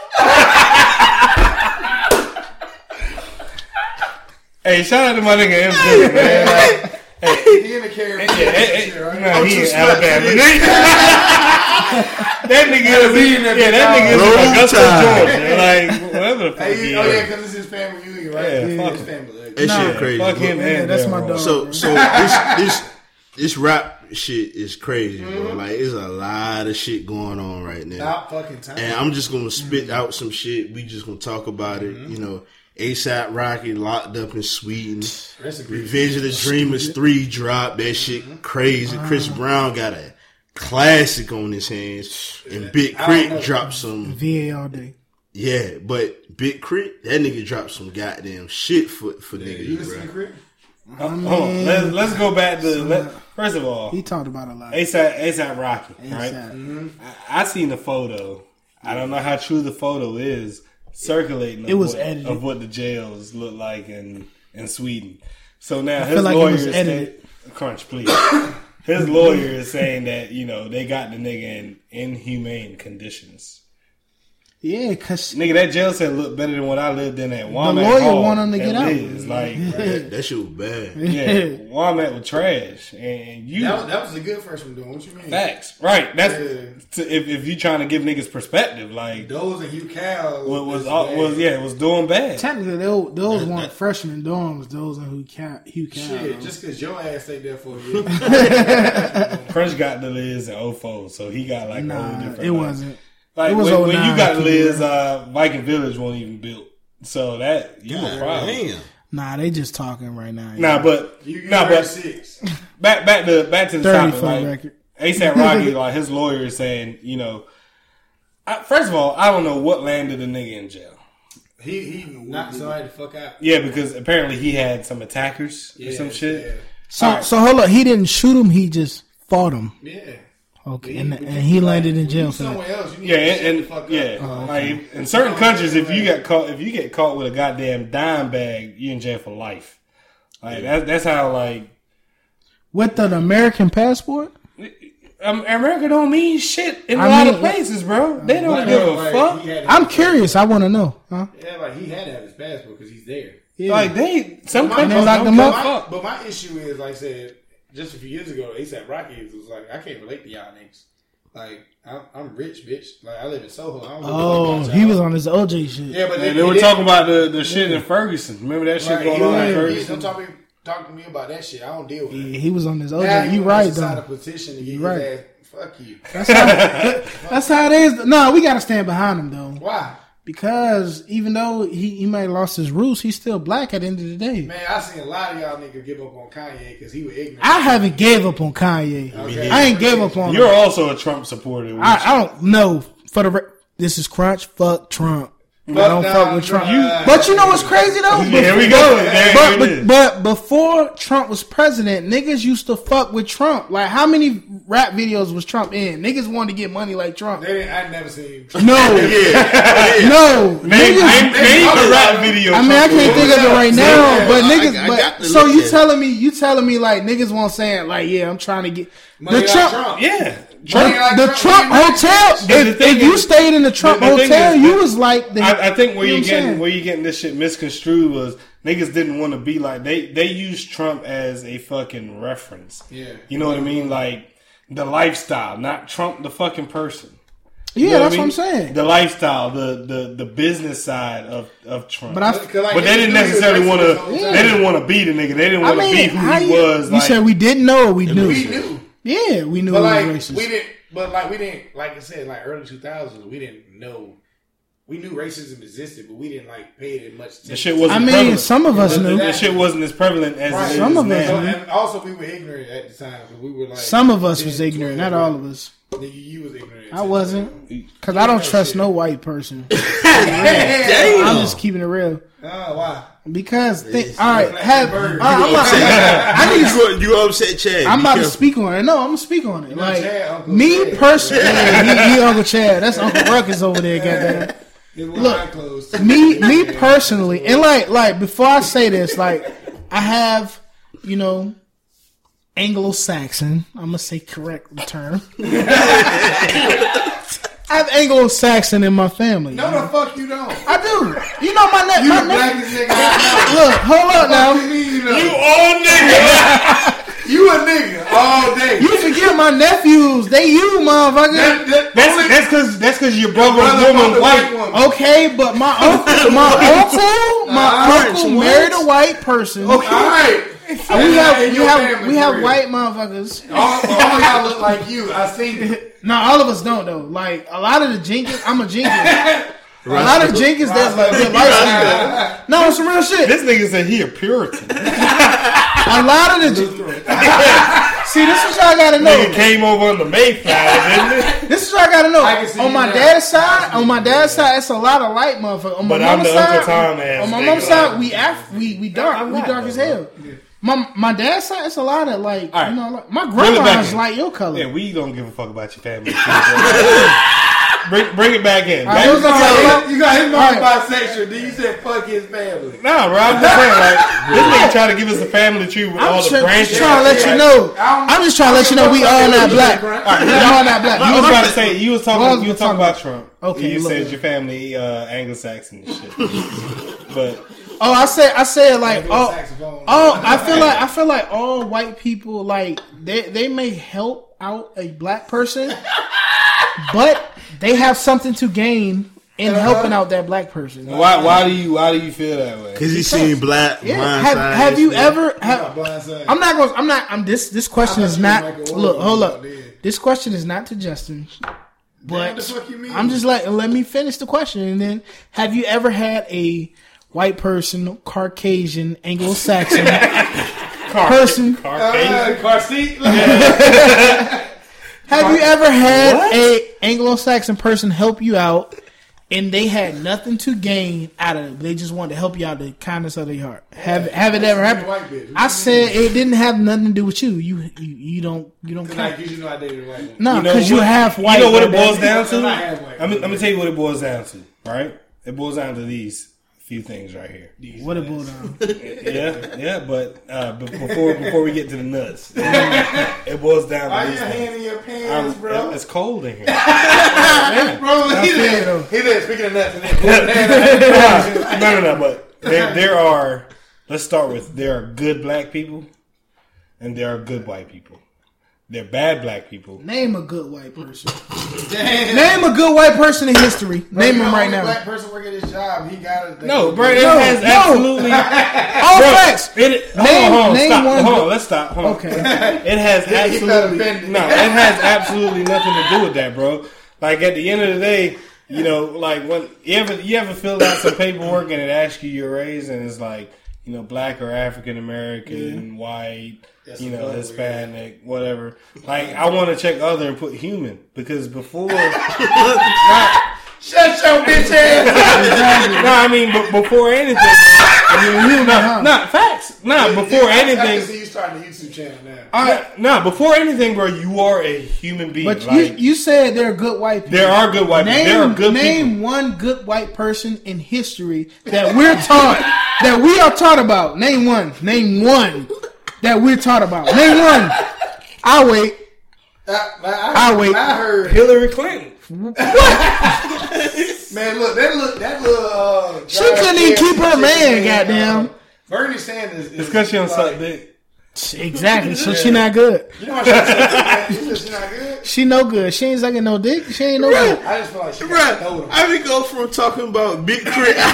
Hey, shout out to my nigga M J, man. Like, He in the Caribbean. yeah, hey, hey, right? no, he too in smart for Alabama. this. That nigga is in that, yeah, that nigga is Roll in Augusta, Tide. Georgia. Like, whatever the fuck Hey, he you- oh yeah, is. because it's his family reunion, right? Yeah, Yeah, fuck his him. family. Like, that Nah, shit crazy. Fuck him Yeah, and that's Darryl my Rose. dog. So so this this this rap shit is crazy, bro. Like, there's a lot of shit going on right now. Stop fucking time. And I'm just gonna spit out some shit. We just gonna talk about it. You know, ASAP Rocky locked up in Sweden. Rest in peace. Revenge of the Dreamers three dropped. That shit crazy. Chris Brown got a classic on his hands. And Big I don't know. Crit dropped some. V A all day. Yeah, but Big Crit, that nigga dropped some goddamn shit for, for You niggas, listen to bro. Crit? Oh, hold on. Let's, let's go back to. Let, first of all, He talked about a lot. ASAP, ASAP Rocky, right? ASAP. I, I seen the photo. I don't know how true the photo is circulating. Of It was what, edited. of what the jails look like in in Sweden. So now feel his like it lawyer was is edited. saying, Crunch, please. His lawyer is saying that you know they got the nigga in inhumane conditions. Yeah, cause Nigga, that jail cell looked better than what I lived in at Walmart. the lawyer Hall want him to at get out. Liz. Like, That, that shit was bad. yeah, Walmart was trash, and you That was, that was a good freshman doing. What you mean? facts, right? That's Yeah. to, if if you trying to give niggas perspective, like Those and Hugh Cal what was is all, bad. was yeah, it was doing bad. technically those, those weren't freshman dorms. Those are who Cal, Hugh Cal. Shit, just because your ass stayed there for a year. Crunch got the Liz in oh four, so he got like a whole Nah, different. it like- wasn't. Like It was when, when you oh nine, got keep it Liz, real. uh, Viking Village wasn't even built, so that you a problem. Damn. Nah, they just talking right now. Nah, but You, you nah, nah, but six. back back to back to the thirty topic. for the Like, record. ASAP Rocky, like his lawyer is saying, you know, I, first of all, I don't know what landed the nigga in jail. He he knocked somebody the fuck out. Yeah, because apparently he had some attackers or Yeah, some shit. So Alright. so hold up, he didn't shoot him. He just fought him. Yeah. yeah. Okay, He- and, but and you- he like, landed in when jail you for that. somewhere else. You need Yeah, to shut and, the fuck and yeah, up. like in certain countries, if you get caught, if you get caught with a goddamn dime bag, you in jail for life. Like that's that's how like With an American passport? um, America don't mean shit in a I lot mean, of places, bro. They don't Like, give a like, fuck. he had to- I'm curious. I want to know. Huh? Yeah, like he had to have his passport because he's there. Yeah. Like they, some But countries locked don't him give a up? fuck. But my issue is, like I said, just a few years ago, ASAP Rocky was like, I can't relate to y'all niggas. Like, I'm, I'm rich, bitch. Like, I live in Soho. I don't give a fuck Oh, about he y'all. was on his O J shit. Yeah, but And they were talking about the, the shit in Ferguson. Remember that shit right, going he- on in he- Ferguson? Don't talk, me, talk to me about that shit. I don't deal with it. Yeah, he was on his O Now J. he You wants right to sign a though. petition to get You his right. ass. Fuck you. That's how, that's how it is. No, we gotta stand behind him though, Why? because even though he, he might have lost his roots, he's still black at the end of the day. Man, I seen a lot of y'all niggas give up on Kanye because he was ignorant. I haven't gave up on Kanye. Okay. I ain't gave up on him. You're also a Trump supporter. which- I, I don't know. For the re- this is Crunch. Fuck Trump. I don't Fuck fuck nah, with Trump. nah. But you know what's crazy though? Here we go. There But, it but, is. but before Trump was president, niggas used to fuck with Trump. Like, how many rap videos was Trump in? Niggas wanted to get money like Trump. They didn't, I never seen. No, no, Name, name, niggas. name the rap video. I mean, I can't think of it right now, Yeah, but I- niggas. I got But to so look you at it. telling me, you telling me like niggas won't saying like, yeah, I'm trying to get Money the like Trump. Trump. Yeah. The, Money like the Trump, Trump money like hotel. Trump. The If, thing if you is- stayed in the Trump the thing hotel, is you that- was like the. I, I think where you you know what I'm getting saying? where you getting this shit misconstrued was niggas didn't want to be like they they used Trump as a fucking reference. Yeah. You know what I mean? Like the lifestyle, not Trump the fucking person. Yeah, You know that's I what I'm mean? saying. The lifestyle, the the the business side of, of Trump. But I, Cause like, but they didn't niggas knew necessarily he was want racist to. the whole They time. didn't want to be the nigga. They didn't I want to mean, be who how he you, was. you like, said we didn't know or we knew. We knew. Yeah, we knew But it like was racist. we didn't, but like we didn't, like I said, like early two thousands, we didn't know. We knew racism existed, but we didn't like pay it much attention. the shit wasn't. I mean, prevalent. some of us The- knew. The shit wasn't as prevalent as Right. it is Some of us now. So, and also, we were ignorant at the time because we were like Some of us was ten, ignorant, twelve. not all of us. Nigga, you was ignorant. I wasn't, because I don't trust no white person. Damn. I'm just keeping it real. Oh, why? Because think, all right, have all right, You I'm about, I need to, You, you upset Chad. I'm Be about to careful. speak on it. No, I'm gonna speak on it. know Like Chad, Uncle me Chad. personally, yeah, he, he Uncle Chad. That's Uncle Ruckus over there. Goddamn. His Look, line closed. me me personally, and like like before I say this, like I have, you know, Anglo-Saxon. I'm gonna say correct the term. I have Anglo-Saxon in my family. No, the fuck you don't. I do. You know my ne- You my the nephew. blackest nigga I Look, hold up know. What now. you mean you know? You old nigga. You a nigga all day. You forget my nephews. They you, motherfucker. That- that- That's only- that's because that's because your brother brother was fucked woman a white. woman. Okay, but my uncle, my uncle, my Uh, uncle what? married a white person. Okay. All right. And we have In we your have family, we for have real. white motherfuckers. All, all y'all look like you. I seen it. No, all of us don't though. Like a lot of the Jenkins, I'm a Jenkins. A lot of Jenkins that's like they're light skinned. No, it's some real shit. This nigga said he a Puritan. A lot of the see, this is what y'all gotta know. Nigga came over on the Mayflower, didn't it? This is what I gotta know. I can see On you my now. dad's side, on my dad's side, it's a lot of light motherfuckers. On my But I'm mama's the side, Uncle Tom ass on my nigga, mom's like- side, we Af- we we dark, I'm we not, dark as though. hell. My my dad's side, it's a lot of like All right. you know, like, my Reel it back grandma's in. like your color. Yeah, we don't give a fuck about your family. Shit, bro. bring, bring it back in. I Back was to- gonna say- You got his mom Right. bisexual. Then you said fuck his family. Nah, bro. I'm just saying, like, this nigga trying to give us a family tree with I'm all the try- branches. just trying to let you know. I'm just trying to let you know we all not black. We all not black. You was about to say you was What talking. was You was we talking talking about Trump. Okay, you look. said your family uh, Anglo-Saxon and shit. But Oh, I said, I said like, oh, Saxophone. oh, I feel like, I feel like all white people, like they, they may help out a black person, but they have something to gain in helping out that black person. why? Why do you? Why do you feel that way? Because he seen black. Yeah. Blind Have, Side have you shit. ever? Not Have, blindside. I'm not going. I'm not. I'm this. This question I is thought not. you was Michael Look, Oren hold out up. there. This question is not to Justin. What the But fuck you mean? I'm just like, let me finish the question, and then have you ever had a white person, Caucasian, Anglo-Saxon person? Caucasian? Uh, car seat. Have you ever had a Anglo-Saxon person help you out, and they had nothing to gain out of it? They just wanted to help you out of the kindness of their heart. Have have it ever happened? White bitch. What I you said it didn't have nothing to do with you. You you, you don't you don't Like count. you know I dated a white woman. No, You know because you, what- half white. You know what it goddamn. boils down to? I'm not half white. I'm, I'm gonna tell you what it boils down to. Right? It boils down to these few things right here. What it boils down? Yeah, yeah. But uh, but before before we get to the nuts, it boils down Why to you these hand things. in your I'm- pants, bro? It's cold in here. Bro, he feel you, there. though. He there. Speaking of nuts, and then no, no, no. But there, there are. Let's start with there are good black people, and there are good white people. They're bad black people. Name a good white person. Name a good white person in history. Name him right now. Black person working his job. He got it. No, bro, it No, has no. absolutely. All Bro, facts. It, hold Name- on, hold on, name stop. one Hold good- on, let's stop. Hold on. Okay. It has He felt absolutely offended. no. It has absolutely nothing to do with that, bro. Like at the end of the day, you know, like when you ever you ever filled out some paperwork and it asks you your race and it's like, you know, black or African American, white, That's you a know, good Hispanic, whatever. Like I want to check other and put human because before. Shut your bitch ass. No, I mean, but before anything, I mean, you know, not facts. Nah, before I can anything, see you starting a YouTube channel now. nah, nah, before anything, bro, you are a human being. But like, you, you said there are good white people. there are good white people. Name, There are good name people. one good white person in history that we're taught that we are taught about. Name one. Name one that we're taught about. Name one. I'll wait. I, I, I'll wait. I heard. Hillary Clinton. Man, look, that look, that little. Uh, She couldn't even keep her man, goddamn. Bernie Sanders. Is, It's because she don't suck like, dick. Exactly. So she not good. You know why she said she said she not good? She no good. She ain't sucking no dick. She ain't no good. I just feel like she got Right. told him. I mean, go from talking about Big Crit out.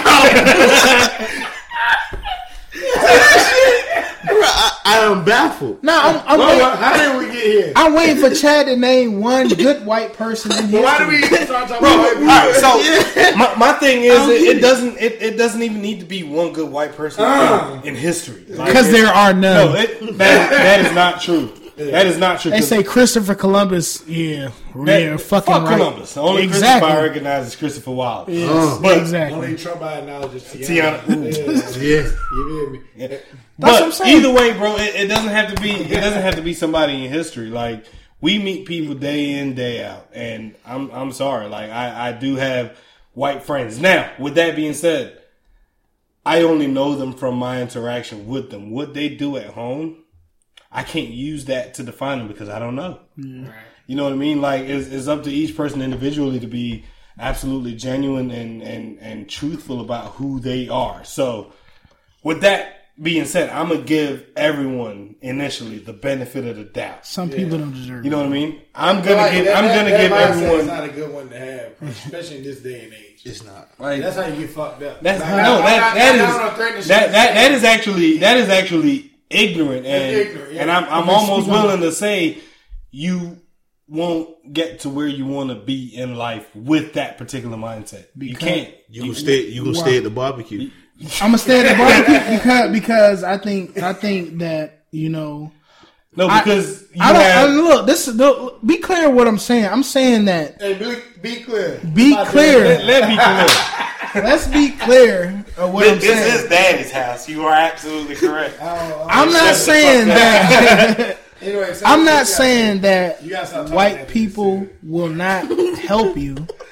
I, I am baffled. No, I'm, I'm, Well, waiting, well, how did we get here? I'm waiting for Chad to name one good white person in history. Why do we start talking Bro, about all white people? right, so my, my thing is, it, it doesn't it, it doesn't even need to be one good white person Uh. in, in history. Like, Because it- there are none. no, it, that that is not true. That is not true. They 'cause say Christopher Columbus. Yeah, that- yeah, fucking fuck right. Columbus. The only Exactly. Christopher I recognize is Christopher Wilde. Yes, But- exactly. Only Trump I acknowledge is Tiana. Tiana. Yeah. You feel me? That's But what I'm saying. either way, bro, it, it doesn't have to be. It doesn't have to be somebody in history. Like we meet people day in, day out, and I'm I'm sorry. Like I, I do have white friends. Now, with that being said, I only know them from my interaction with them. What they do at home, I can't use that to define them because I don't know. Right. You know what I mean? Like it's, it's up to each person individually to be absolutely genuine and and and truthful about who they are. So. With that being said, I'm gonna give everyone initially the benefit of the doubt. Some people don't deserve You know what I mean? I'm I feel gonna like give. that- I'm that- gonna that give mindset is everyone. not a good one to have, especially in this day and age. It's not. Like, That's how you get fucked up. that's Like, no. I- That I- I- that I don't is threaten the shit that to that say. that is actually that is actually ignorant and ignorant, yeah. and I'm I'm Okay, almost speak on willing to say you won't get to where you want to be in life with that particular mindset. You Because- can't. You gonna stay? You gonna stay at the barbecue? I'm gonna stay at the barbecue because because I think I think that you know No, I- because you I don't have. I, look. This is look, be clear what I'm saying. I'm saying that Hey, be, be clear. Be I'm not clear. doing let, that. let me clear. let's be clear of what I'm saying. Daddy's house. You are absolutely correct. Oh, I'm not Shut the saying fuck that. Anyway, so I'm you not gotta- saying that you gotta stop talking white that people shit. will not help you.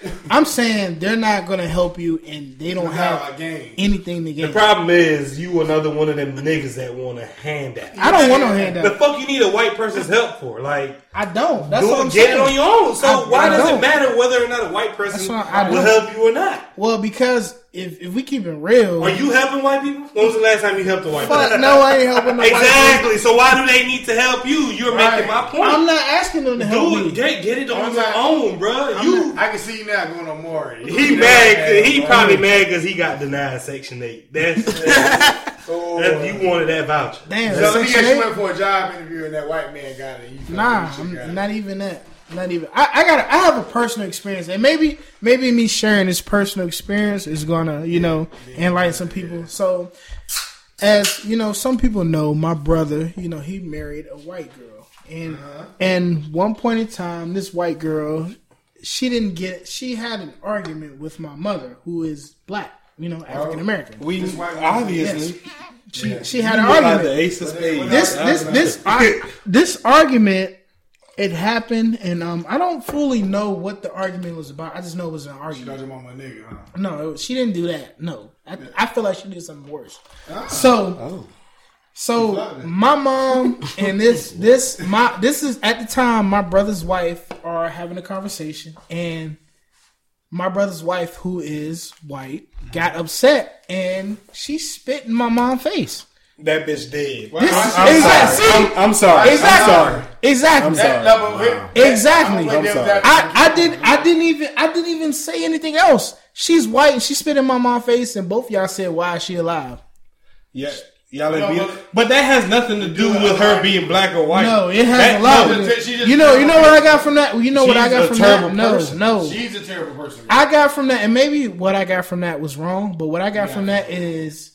I'm saying they're not gonna help you, and they don't have a game. anything to gain. The problem is you another one of them niggas that want a handout. I don't want no handout. The fuck you need a white person's help for? Like I don't. That's do what it, I'm get saying. it on your own. So I- why I does don't. it matter whether or not a white person That's what I will don't. help you or not? Well, because if if we keep it real, Are you helping white people? When was the last time you helped a white fuck person? no, I ain't helping no white Exactly. So why do they need to help you? You're Right. making my point. I'm not asking them to help Do me. it. Get, get it on I'm your not- own, bro. You. I can see you now going on more. He mad. He probably mad because he got denied Section Eight. That's, that's, Oh. that's you wanted that voucher. Damn, So let me Section guess, you eight? went for a job interview and that white man got it. You felt Nah, like you got I'm it. not even that. Not even. I, I got. I have a personal experience, and maybe maybe me sharing this personal experience is gonna, you know, enlighten some people. So, as you know, some people know, my brother, you know, he married a white girl, and Uh-huh. and one point in time, this white girl, she didn't get. She had an argument with my mother, who is black, you know, African American. We This white man- obviously She Yeah. she had you an look like argument. the ace of spades. this this this ar- this argument, it happened, and um, I don't fully know what the argument was about. I just know it was an She argument. thought your mama a nigga, huh? No, it- she didn't do that. No, I, I feel like she did something worse. Ah. So, Oh. so flooded. my mom and this this my this is at the time my brother's wife are having a conversation, and my brother's wife, who is white, got upset and she spit in my mom's face. That bitch dead. Well, This- I'm, I'm exactly. sorry. I'm, I'm sorry. Exactly. I'm sorry. Exactly. I'm that sorry. level hit- Exactly. that- I'm sorry. that- I, I did I didn't even I didn't even say anything else. She's white and she spit in my mom's face, and both y'all said, "Why is she alive?" Yeah, y'all ain't No, being, but- but that has nothing to do with her being black or white. No, it has That- a lot. no, to she do- just- You know, you know what I got from that. You know what I She's got a from terrible that. No, person. no. She's a terrible person. I got from that, and maybe what I got from that was wrong. But what I got from that is,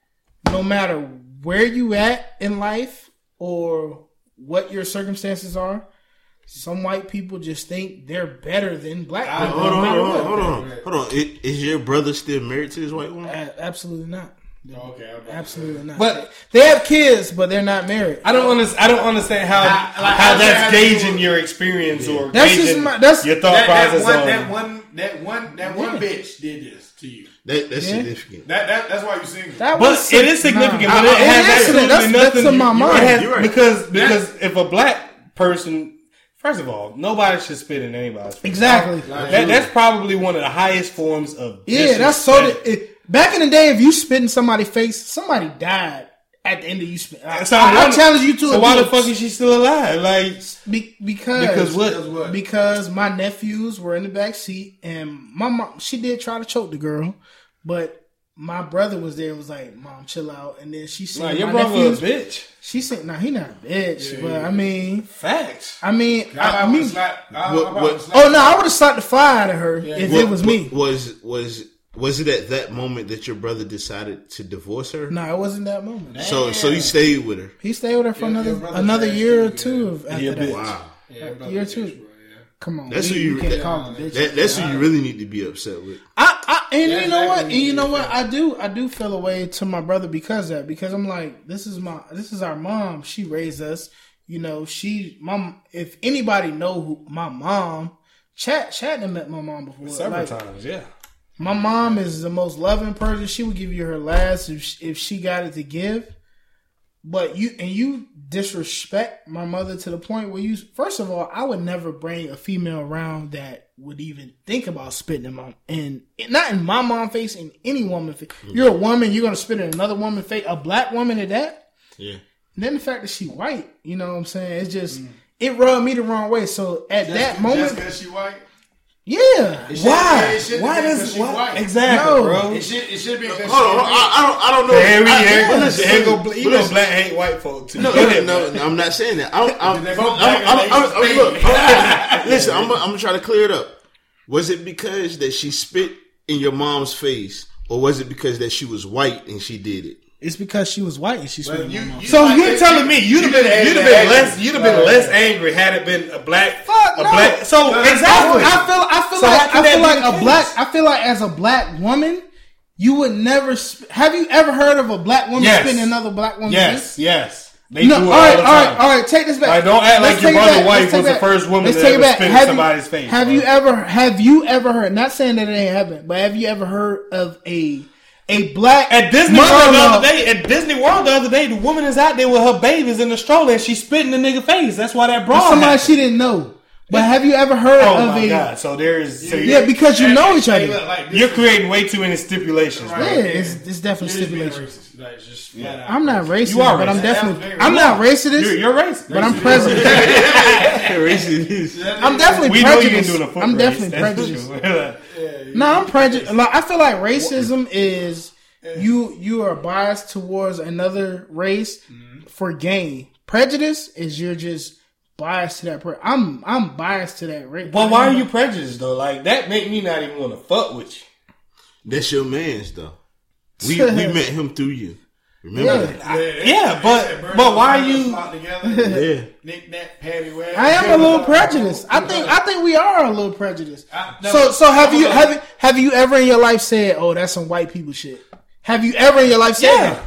no matter where you at in life or what your circumstances are, some white people just think they're better than black I- people. Hold no on, matter hold on, what. hold on, hold on. I- Is your brother still married to his white woman? A- Absolutely not. Okay, okay. Absolutely not. But- they have kids, but they're not married. I don't understand. I don't understand how Like- like how I that's said, gauging your experience or That's just gauging my- that's- your thought that, that process one, on. that one, that one, that one Yeah. bitch did this to you. That, that's Yeah. significant. That, that that's why you single. That But was it is significant. Nah. But it I- has it is. absolutely That's- nothing. that's in my you- mind. it has- You're right. Because because if a black person, first of all, nobody should spit in anybody's face. Exactly. Like, That, that's probably one of the highest forms of Yeah, that's so. disrespect. That, it, back in the day, if you spit in somebody's face, somebody died at the end of you spit. I, So I, I wonder- challenge you to So a why the duel. fuck is she still alive? Like Be, because because what? Because what? Because my nephews were in the back seat, and my mom, she did try to choke the girl, but my brother was there and was like, "Mom, chill out." And then she said, Nah, your my brother a nephews, bitch. she said, "No, he not a bitch." Yeah, but yeah. I mean, Facts. I mean, I, I, I, mean, would slap, I, What- I probably what- would slap oh no, I would have slapped the fire out of her if What- it was me. what- Was was was it at that moment that your brother decided to divorce her? No, it wasn't that moment. So so you stayed with her. He stayed with her for Your- your another brother another trash year or too, two yeah. of after He a that. bitch. Wow. Yeah, brother, Year bitch, two. bro, yeah. Come on, That's we, who you- we can't that- call him a bitch. That, that's who you really need to be upset with. I, I and Yeah, you know what? exactly. And you know what? I do I do feel a way to my brother because of that. Because I'm like, this is my this is our mom. She raised us. You know, she mom. If anybody know who my mom, chat chat done met my mom before. Several Like, times, yeah. my mom is the most loving person. She would give you her last if she, if she got it to give. But you and you disrespect my mother to the point where you first of all, I would never bring a female around that would even think about spitting in my and not in my mom's face, in any woman's face. You're a woman, you're gonna spit in another woman's face, a black woman at that. Yeah. And then the fact that she white, you know what I'm saying? It's just it rubbed me the wrong way. So at that Just- moment, just because she white. yeah. It should- Why? it shouldn't Why be 'cause does she why? white. Exactly, No. bro. It should it should be because Hold on, I, I don't I don't know. Here we I- here. but listen, Here go, listen, you but know, listen. black hate white folk too. No, Go no, ahead, no, man. no, I'm not saying that. I'm, I'm, They both I'm, black I'm, and I'm, they I'm, look, Spain. I'm- listen, I'm, I'm gonna try to clear it up. Was it because that she spit in your mom's face, or was it because that she was white and she did it? It's because she was white and she spit But in you- my mom. you- So like, you're it- telling me you'd have you been had you'd have to been act- less you'd have been Right. less angry had it been a black Fuck a no. black so No, exactly. I feel. I feel So like. how can I feel that like be the a case? black. I feel like as a black woman, you would never. Sp- have you ever heard of a black woman Yes. spitting another black woman? Yes, yes. They No, do it all all right, the all time. right, all right. Take this back. Like, don't act Let's like your take it brother back. wife Let's take was it the back. first woman Let's to take it ever back. spit in Have you- somebody's face. Have bro. you ever? Have you ever heard? Not saying that it ain't happened, but have you ever heard of a a black At Disney World the mother-in-law- other day, at Disney World the other day, the woman is out there with her babies in the stroller and she's spitting the nigga face. That's why that bra. Somebody happened. she didn't know. But have you ever heard Oh of my a? god! So there's so Yeah, you're, because you know each other. Like, this you're is- creating way too many stipulations, Right. bro. Yeah, it's, it's definitely You're just being stipulations. racist. Like, it's just Yeah. flat out I'm not racist, You are but I'm racist. definitely. That was very I'm not You're, racist, you're racist, but I'm Racist. president. Racist. I'm definitely We know you ain't prejudiced. doing a foot I'm race, definitely that's prejudiced. for sure. No, I'm prejudiced. Like, I feel like racism is you you are biased towards another race for gain. Prejudice is you're just biased to that person. I'm I'm biased to that race. But why are you prejudiced though? Like that make me not even want to fuck with you. That's your man's though. We we met him through you. Remember Yeah. that? Yeah, but but why are you? Yeah. Nick Nat Patty West. I am a little prejudiced. I think I think we are a little prejudiced. I- no, so so have you I'm have you have you ever in your life said, "Oh, that's some white people shit"? Have you ever in your life said Yeah.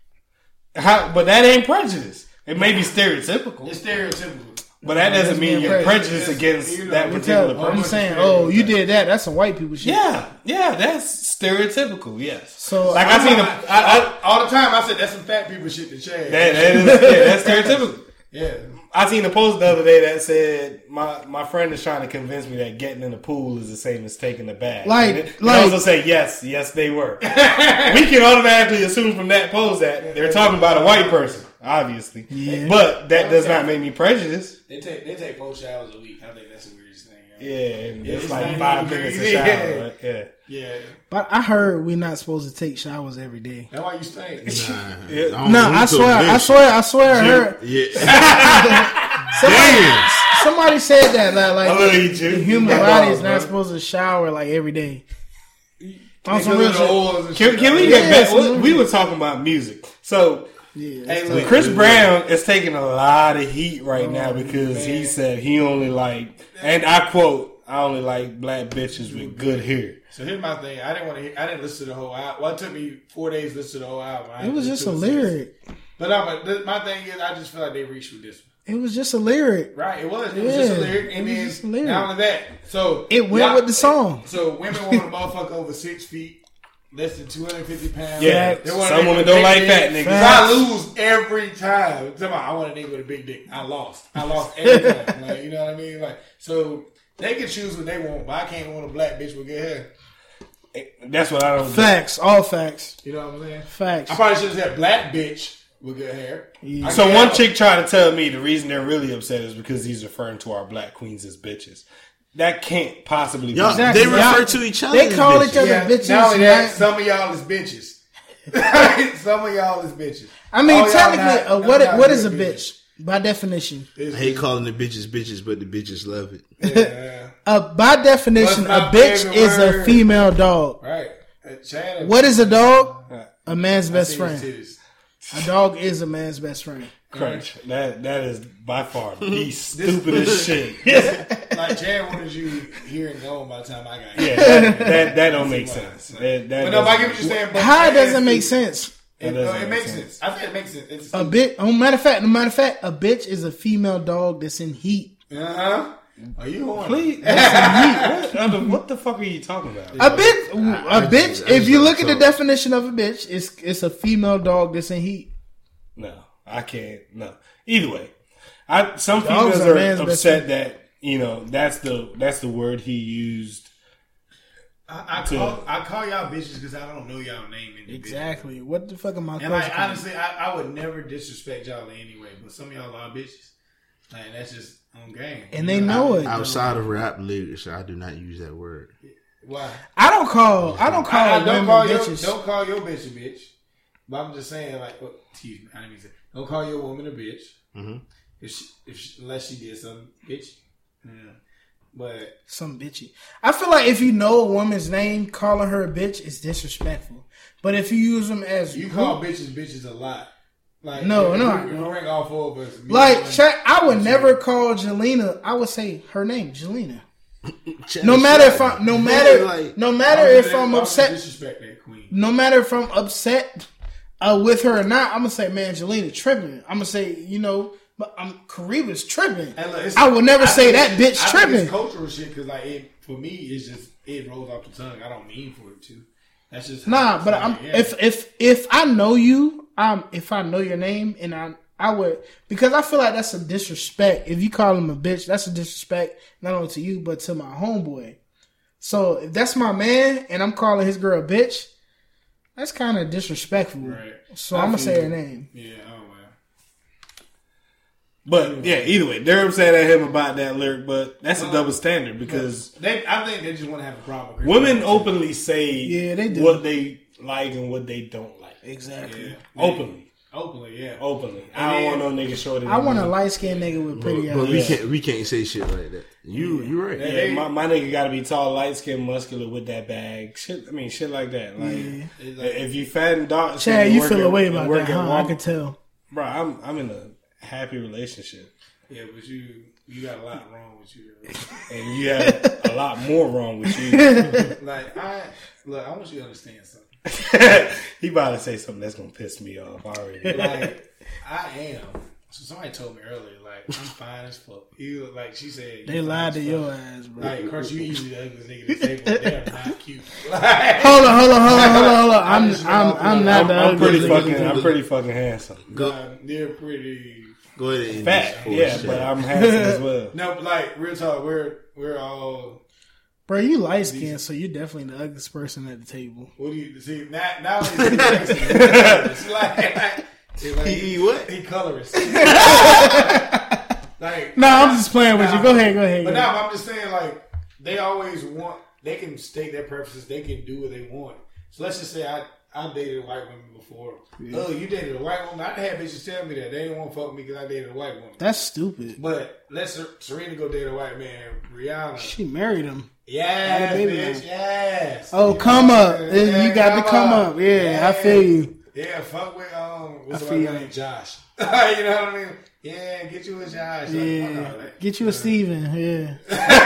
that? How, but that ain't prejudice. It may be stereotypical, It's stereotypical. but that doesn't That's mean being you're prejudiced. prejudiced against You know, that you particular tell- I'm person. saying, "Oh, you did that. That's some white people shit." Yeah, yeah, that's stereotypical. Yes. So like I- I seen a, I, I, all the time. I said that's some fat people shit to Chad. that, that is, yeah, that's stereotypical. yeah. I seen a post the other day that said my, my friend is trying to convince me that getting in the pool is the same as taking a bath. Like- and it, it like- also say yes, yes they were. We can automatically assume from that post that they're talking about a white person, obviously. Yeah. But that does not make me prejudiced. They take they take four showers a week. I think that's the weirdest thing. Yeah, and Yeah, it's it's like not five even minutes a crazy. shower. Yeah. Right? Yeah. Yeah. But I heard we're not supposed to take showers every day. That's why you stink. Nah, Yeah. don't No, know who I told swear, this I swear, I swear, I heard shit. Yeah. somebody, somebody said that that, like I love you, Jim. the human You got body dogs, is not bro. supposed to shower like every day. On Because some of real the shit. oils and Can, shit. can we Yeah, get back? absolutely. We were talking about music. So Yeah, Hey, that's look, Chris Brown is taking a lot of heat Oh, right now because he man. said he only like, and I quote, I only like black bitches with good hair. So here's my thing. I didn't want to. Hear, I didn't listen to the whole album. Well, it took me four days to listen to the whole album. I it was listened just a to it since. lyric. But no, but th- my thing is, I just feel like they reached with this one. It was just a lyric. Right? It was. It was just a Yeah, lyric, it and was then just a lyric. not only that, so It went y'all- with the song. So women want a motherfucker over six feet, less than two hundred fifty pounds. Yeah, They want a some nigga women with don't big like dick. fat niggas. So I lose every time. Tell me, I want a nigga with a big dick. I lost. I lost every time. Like, you know what I mean? Like, so they can choose what they want, but I can't want a black bitch with good hair. That's what I don't. Facts, all facts, You know what I'm saying? facts. I probably should have said black bitch with good hair. Yeah. I So can't one have- chick tried to tell me the reason they're really upset is because he's referring to our black queens as bitches. That can't possibly be. Y'all, Exactly. they refer Y'all- to each other. they as call bitches. each other Yeah, bitches, not only that, right? some of y'all is bitches. Some of y'all is bitches. I mean, All y'all technically, not- uh, none what of y'all what is a good bitch by definition? It's- I hate calling the bitches bitches, but the bitches love it. Yeah. Uh, by definition, What's my a bitch favorite is a word? female dog. Right. Uh, Chad, What is a dog? A man's I best see his friend. titties. A dog is a man's best friend. Crunch. That that is by far the stupidest shit. Like Chad wanted you here and gone by the time I got here. Yeah, that, that, that don't make sense. That, that But no, I doesn't- get what you're saying. But How Chad doesn't is- make sense? It, That doesn't uh, it make makes sense. sense. I think it makes sense. It's A bit. Oh, matter of fact, no matter of fact, a bitch is a female dog that's in heat. Uh huh. Are you on? Please, that's what, what, what the fuck are you talking about? A bitch, a I bitch. just- I If just you like look at the so. definition of a bitch, it's it's a female dog that's in heat. No, I can't. No. Either way, I some Dogs females are are man's best upset that you know that's the that's the word he used. I, I To- call I call y'all bitches because I don't know y'all name individually. Exactly. What the fuck am I? And like supposed to honestly, I, I would never disrespect y'all in any way, but some of y'all are bitches. Like that's just on game. And they know it. Outside of rap lyrics, I do not use that word. Why? I don't call. I don't call I, I women don't call your bitches. don't call your bitch a bitch. But I'm just saying, like, what? Excuse me, I didn't mean to say. Don't call your woman a bitch. Mm-hmm. If she, if she, unless she did something bitch. Yeah. But Some bitchy. I feel like if you know a woman's name, calling her a bitch is disrespectful. But if you use them as you call bitches bitches a lot. Like No, if, no, If I we, if don't. we rank all four of us. me like, and- check, I would I'm never saying. call Jelena. I would say her name, Jelena. Chad No matter if Shaq. I, no Yeah, matter, like, no Why matter would if they- I'm why would upset, you disrespect that queen. no matter if I'm upset uh, with her or not, I'm gonna say, man, Jelena tripping. I'm gonna say, you know, but um, Kariba's tripping. And look, I would never I say think that bitch I think tripping. it's cultural shit because like it for me, it's just it rolls off the tongue. I don't mean for it to. That's just Nah, how, but like, I'm, yeah. if if if I know you, um, if I know your name, and I I would because I feel like that's a disrespect. If you call him a bitch, that's a disrespect not only to you but to my homeboy. So if that's my man and I'm calling his girl a bitch, that's kind of disrespectful. Right. So I I'm gonna feel say her you. name. Yeah, oh man. But yeah, either way, Durham said at him about that lyric, but that's a double standard because They, I think they just want to have a problem. With women Chris openly say Yeah, they do. what they like and what they don't like. Exactly. Yeah. Openly. Openly, yeah. Openly. I don't want no nigga shorter I than want me. a light skinned nigga with pretty But we eyes. can't we can't say shit like that. You you right. Yeah, my, my nigga gotta be tall, light skinned, muscular with that bag. Shit, I mean, shit like that. Like, Yeah. It's like- if you fat and dark, Chad, and you work feel at- away and about work that, at huh? I Walmart- can tell. Bro, I'm I'm in a happy relationship, yeah, but you you got a lot wrong with you. and you have a lot more wrong with you. Like I look, I want you to understand something. He about to say something that's gonna piss me off already. Like I am. So somebody told me earlier, like I'm fine as fuck. You like she said. you They fine lied as to fuck. your ass, bro. Like, of course, you usually the ugliest nigga to say, but they're not cute. Like, Hold on, hold on, hold on, hold on, hold on. I'm, just I'm, went off I'm on not I'm, the I'm pretty ugly fucking. nigga. I'm pretty fucking handsome. uh, they're pretty. Go ahead and Fat, just yeah, bullshit. but I'm handsome as well. No, but like real talk, we're we're all. Bro, you light skinned, so you're definitely the ugliest person at the table. What do you see? Now, now he's it's like, like, it's like He- he what? He colorist. Like, No, I'm just playing with you. Go ahead, go ahead. But Go now ahead. I'm just saying, like, they always want. They can state their preferences. They can do what they want. So let's just say I I dated a white woman before. Oh, you dated a white woman? I had bitches tell me that they didn't want to fuck with me because I dated a white woman. That's stupid. But let Ser- Serena go date a white man. Rihanna. She married him. Yes, Had a baby bitch. now. Yes. Oh, You come know up. what I'm saying? You Yeah, got to come up. Yeah, I feel you. Yeah, fuck with um, what's I the feel white you. name? Josh. You know what I mean? Yeah, get you a Josh. Like, fuck all Yeah. that. Get you a Steven. Yeah.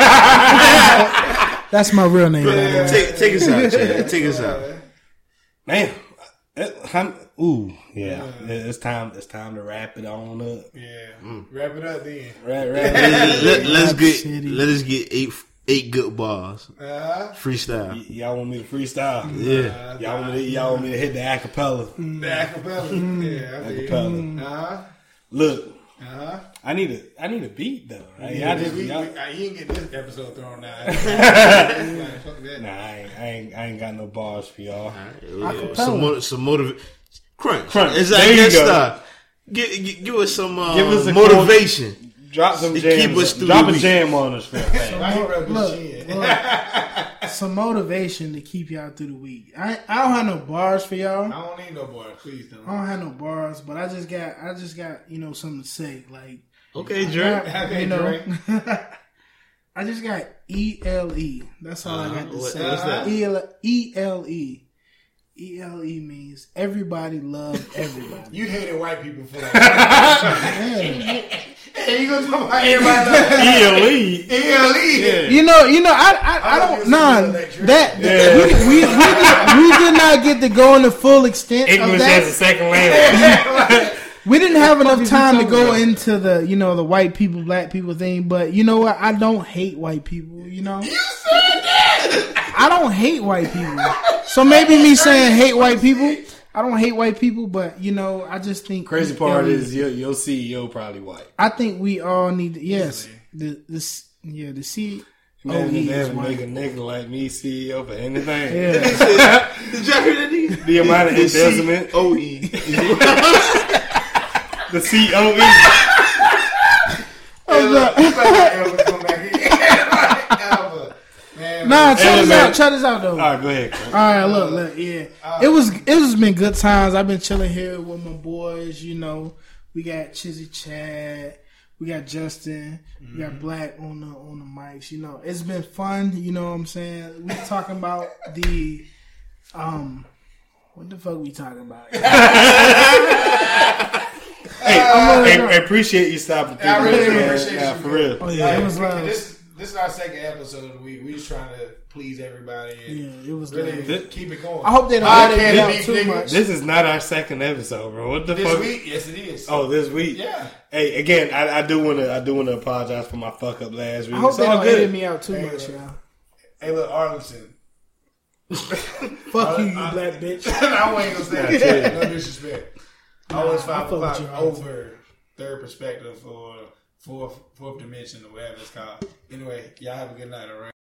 That's my real name. by the way. Take take us out, Chad. Take us out. Man, it- I'm- ooh, yeah, it's time. It's time to wrap it on up. Yeah. Mm. Wrap it up then. Right, right. Let, let's Rap get City. let us get eight eight good bars. Uh, Freestyle. Y- y'all want me to freestyle? Yeah. Y'all want me to? Y'all want me to hit the acapella? the acapella. Yeah, I did. Acapella. Uh huh. Look, Uh huh. I need a. I need a beat though. Right? Yeah, I just, we, we, y'all, uh, you didn't get this episode thrown out. Like, fuck that. nah, I ain't, I ain't. I ain't got no bars for y'all. Yeah. Some mo- some motiv- crunch. Crunch. It's There like you guest go. star. Give, give, give us some uh, Give us a motivation. Drop some To jams. keep us through Drop the a week. jam on us for a fact. Why he rub his Look, chin? look. Some motivation to keep y'all through the week. I I don't have no bars for y'all. I don't need no boy. Please don't. I don't have no bars, but I just got I just got you know something to say. Like Okay, I Drake. got, Okay, you know, Drake. I just got E L E. That's all I got to What- say. what's that? E L E L E. E L E means everybody love everybody. You hated white people for that. Yeah. Hey, you gonna talk about everybody love E L E. E L E? You know, you know, I, I, I I don't, was nah, listening to that Drake. that, Yeah. we, we, we, did, we did not get to go in the full extent of English that. as a second language. We didn't have enough you time to talking go about? into the, you know, the white people, black people thing. But you know what? I don't hate white people. You know, You said that. I don't hate white people. So maybe me saying hate white people, I don't hate white people. But you know, I just think Crazy we- part yeah, is your your C E O probably white. I think we all need to, yes, the this yeah the C. Man, Oh, he they is ever white. make a nigga like me C E O for anything. Yeah. Did y'all hear that nigga? The amount of embezzlement, O E. the C O E. Ever come back here. Ever. Man, Nah, check Hey, this man. out. Check this out though. All right, go ahead. All right, look, look, yeah. It was it was been good times. I've been chilling here with my boys. You know, we got Chizzy Chad, we got Justin, we got Black on the on the mics. You know, it's been fun. You know what I'm saying? We talking about the um, what the fuck we talking about? Hey, I'm I, gonna- I appreciate you stopping through. I really man. appreciate Nah, you, for man. real. Oh yeah, it was like, love. this, this is our second episode of the week. We just trying to please everybody and Yeah, it was really like, keep it going. I hope they don't I edit can't me out be too nigga. much. This is not our second episode, bro. What the This fuck? week, yes, it is. Oh, this week. Yeah. Hey, again, I, I do want to. I do want to apologize for my fuck up last week. I hope It's they all don't good. edit me out too Hey, much, look. y'all. Hey, look, Arlington. Fuck you, you I- black bitch. I ain't gonna say that. No disrespect. Always Nah, I five fuck with o'clock you, Arlington. over third perspective or fourth fourth dimension or whatever it's called. Anyway, y'all have a good night. All right.